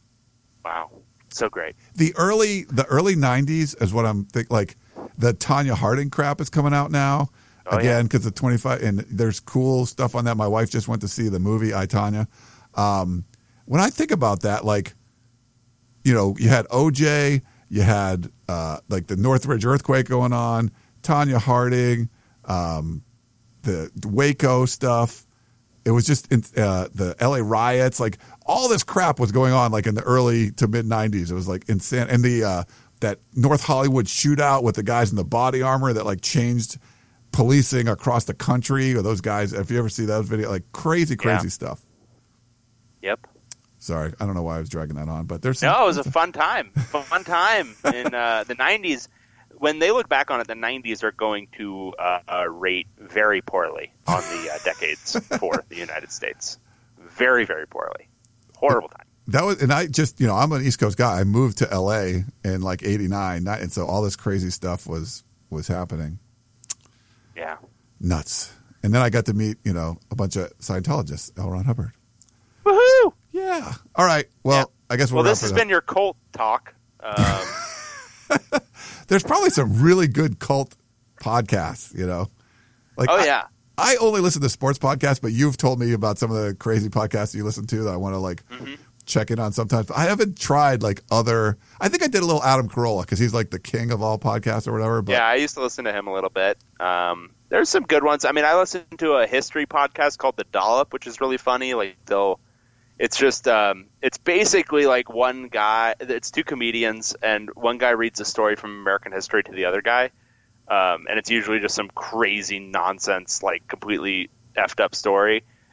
Wow. So great. The early the early nineties is what I'm think like the Tanya Harding crap is coming out now Oh, again because the twenty-five and there's cool stuff on that. My wife just went to see the movie I, Tanya. Um, when I think about that, like you know, you had O J, you had uh, like the Northridge earthquake going on, Tanya Harding, um, the Waco stuff. It was just in, uh, the L A riots, like all this crap was going on, like in the early to mid nineties. It was like insane, and the uh, that North Hollywood shootout with the guys in the body armor that like changed policing across the country. Or those guys, if you ever see that video, like crazy, crazy Yeah. stuff. Yep. Sorry, I don't know why I was dragging that on, but there's some, No, it was a fun time. Fun time in uh, the nineties. When they look back on it, the nineties are going to uh, uh, rate very poorly on the uh, decades for the United States. Very, very poorly. Horrible time. that was, and I just you know I'm an East Coast guy. I moved to L A in like eighty-nine, and so all this crazy stuff was was happening. Yeah. Nuts. And then I got to meet, you know, a bunch of Scientologists, L. Ron Hubbard. Woohoo! Yeah. All right. Well, Yeah. I guess we'll, Well, wrap this it has up. been your cult talk. Um, There's probably some really good cult podcasts, you know. Like oh, I- yeah. I, only listen to sports podcasts, but you've told me about some of the crazy podcasts you listen to that I want to like Mm-hmm. check in on sometimes. But I haven't tried like other. I think I did a little Adam Carolla because he's like the king of all podcasts or whatever. But Yeah, I used to listen to him a little bit. Um, there's some good ones. I mean, I listened to a history podcast called The Dollop, which is really funny. Like they'll, it's just, um, it's basically like one guy. It's two comedians, and one guy reads a story from American history to the other guy, um, and it's usually just some crazy nonsense, like completely effed up story.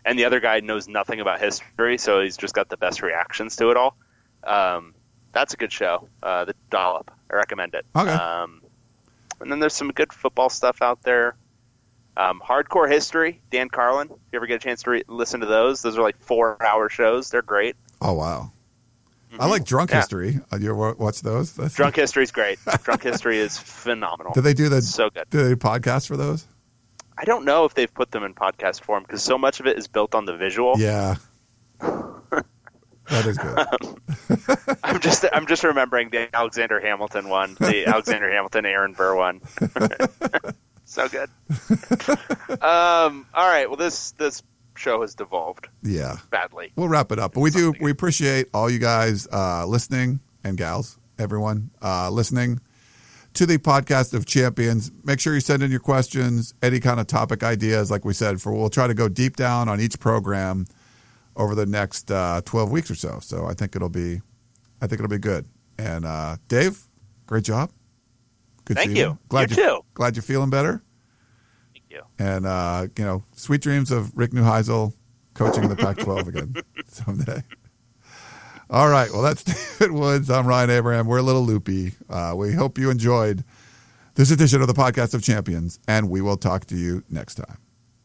and the other guy knows nothing about history, so he's just got the best reactions to it all. Um, that's a good show. Uh, the Dollop. I recommend it. Okay. Um, and then there's some good football stuff out there. Um, Hardcore History, Dan Carlin. If you ever get a chance to re- listen to those, those are like four-hour shows. They're great. Oh, wow. Mm-hmm. I like Drunk Yeah. History. Uh, you ever watch those? That's Drunk History is great. Drunk History is phenomenal. Do they do the so good? do they podcast for those? I don't know if they've put them in podcast form because so much of it is built on the visual. Yeah. That is good. I'm just I'm just remembering the Alexander Hamilton one, the Alexander Hamilton Aaron Burr one. So good. Um, all right. Well, this this show has devolved Yeah. badly. We'll wrap it up. But we do we appreciate all you guys uh, listening, and gals, everyone uh, listening to the Podcast of Champions. Make sure you send in your questions, any kind of topic ideas, like we said, for we'll try to go deep down on each program over the next uh, twelve weeks or so. So I think it'll be I think it'll be good. And uh, Dave, great job. Good Thank seeing you. Glad You you're, too. Glad you're feeling better. Thank you. And, uh, you know, sweet dreams of Rick Neuheisel coaching the Pac twelve again someday. All right. Well, that's David Woods. I'm Ryan Abraham. We're a little loopy. Uh, we hope you enjoyed this edition of the Podcast of Champions, and we will talk to you next time.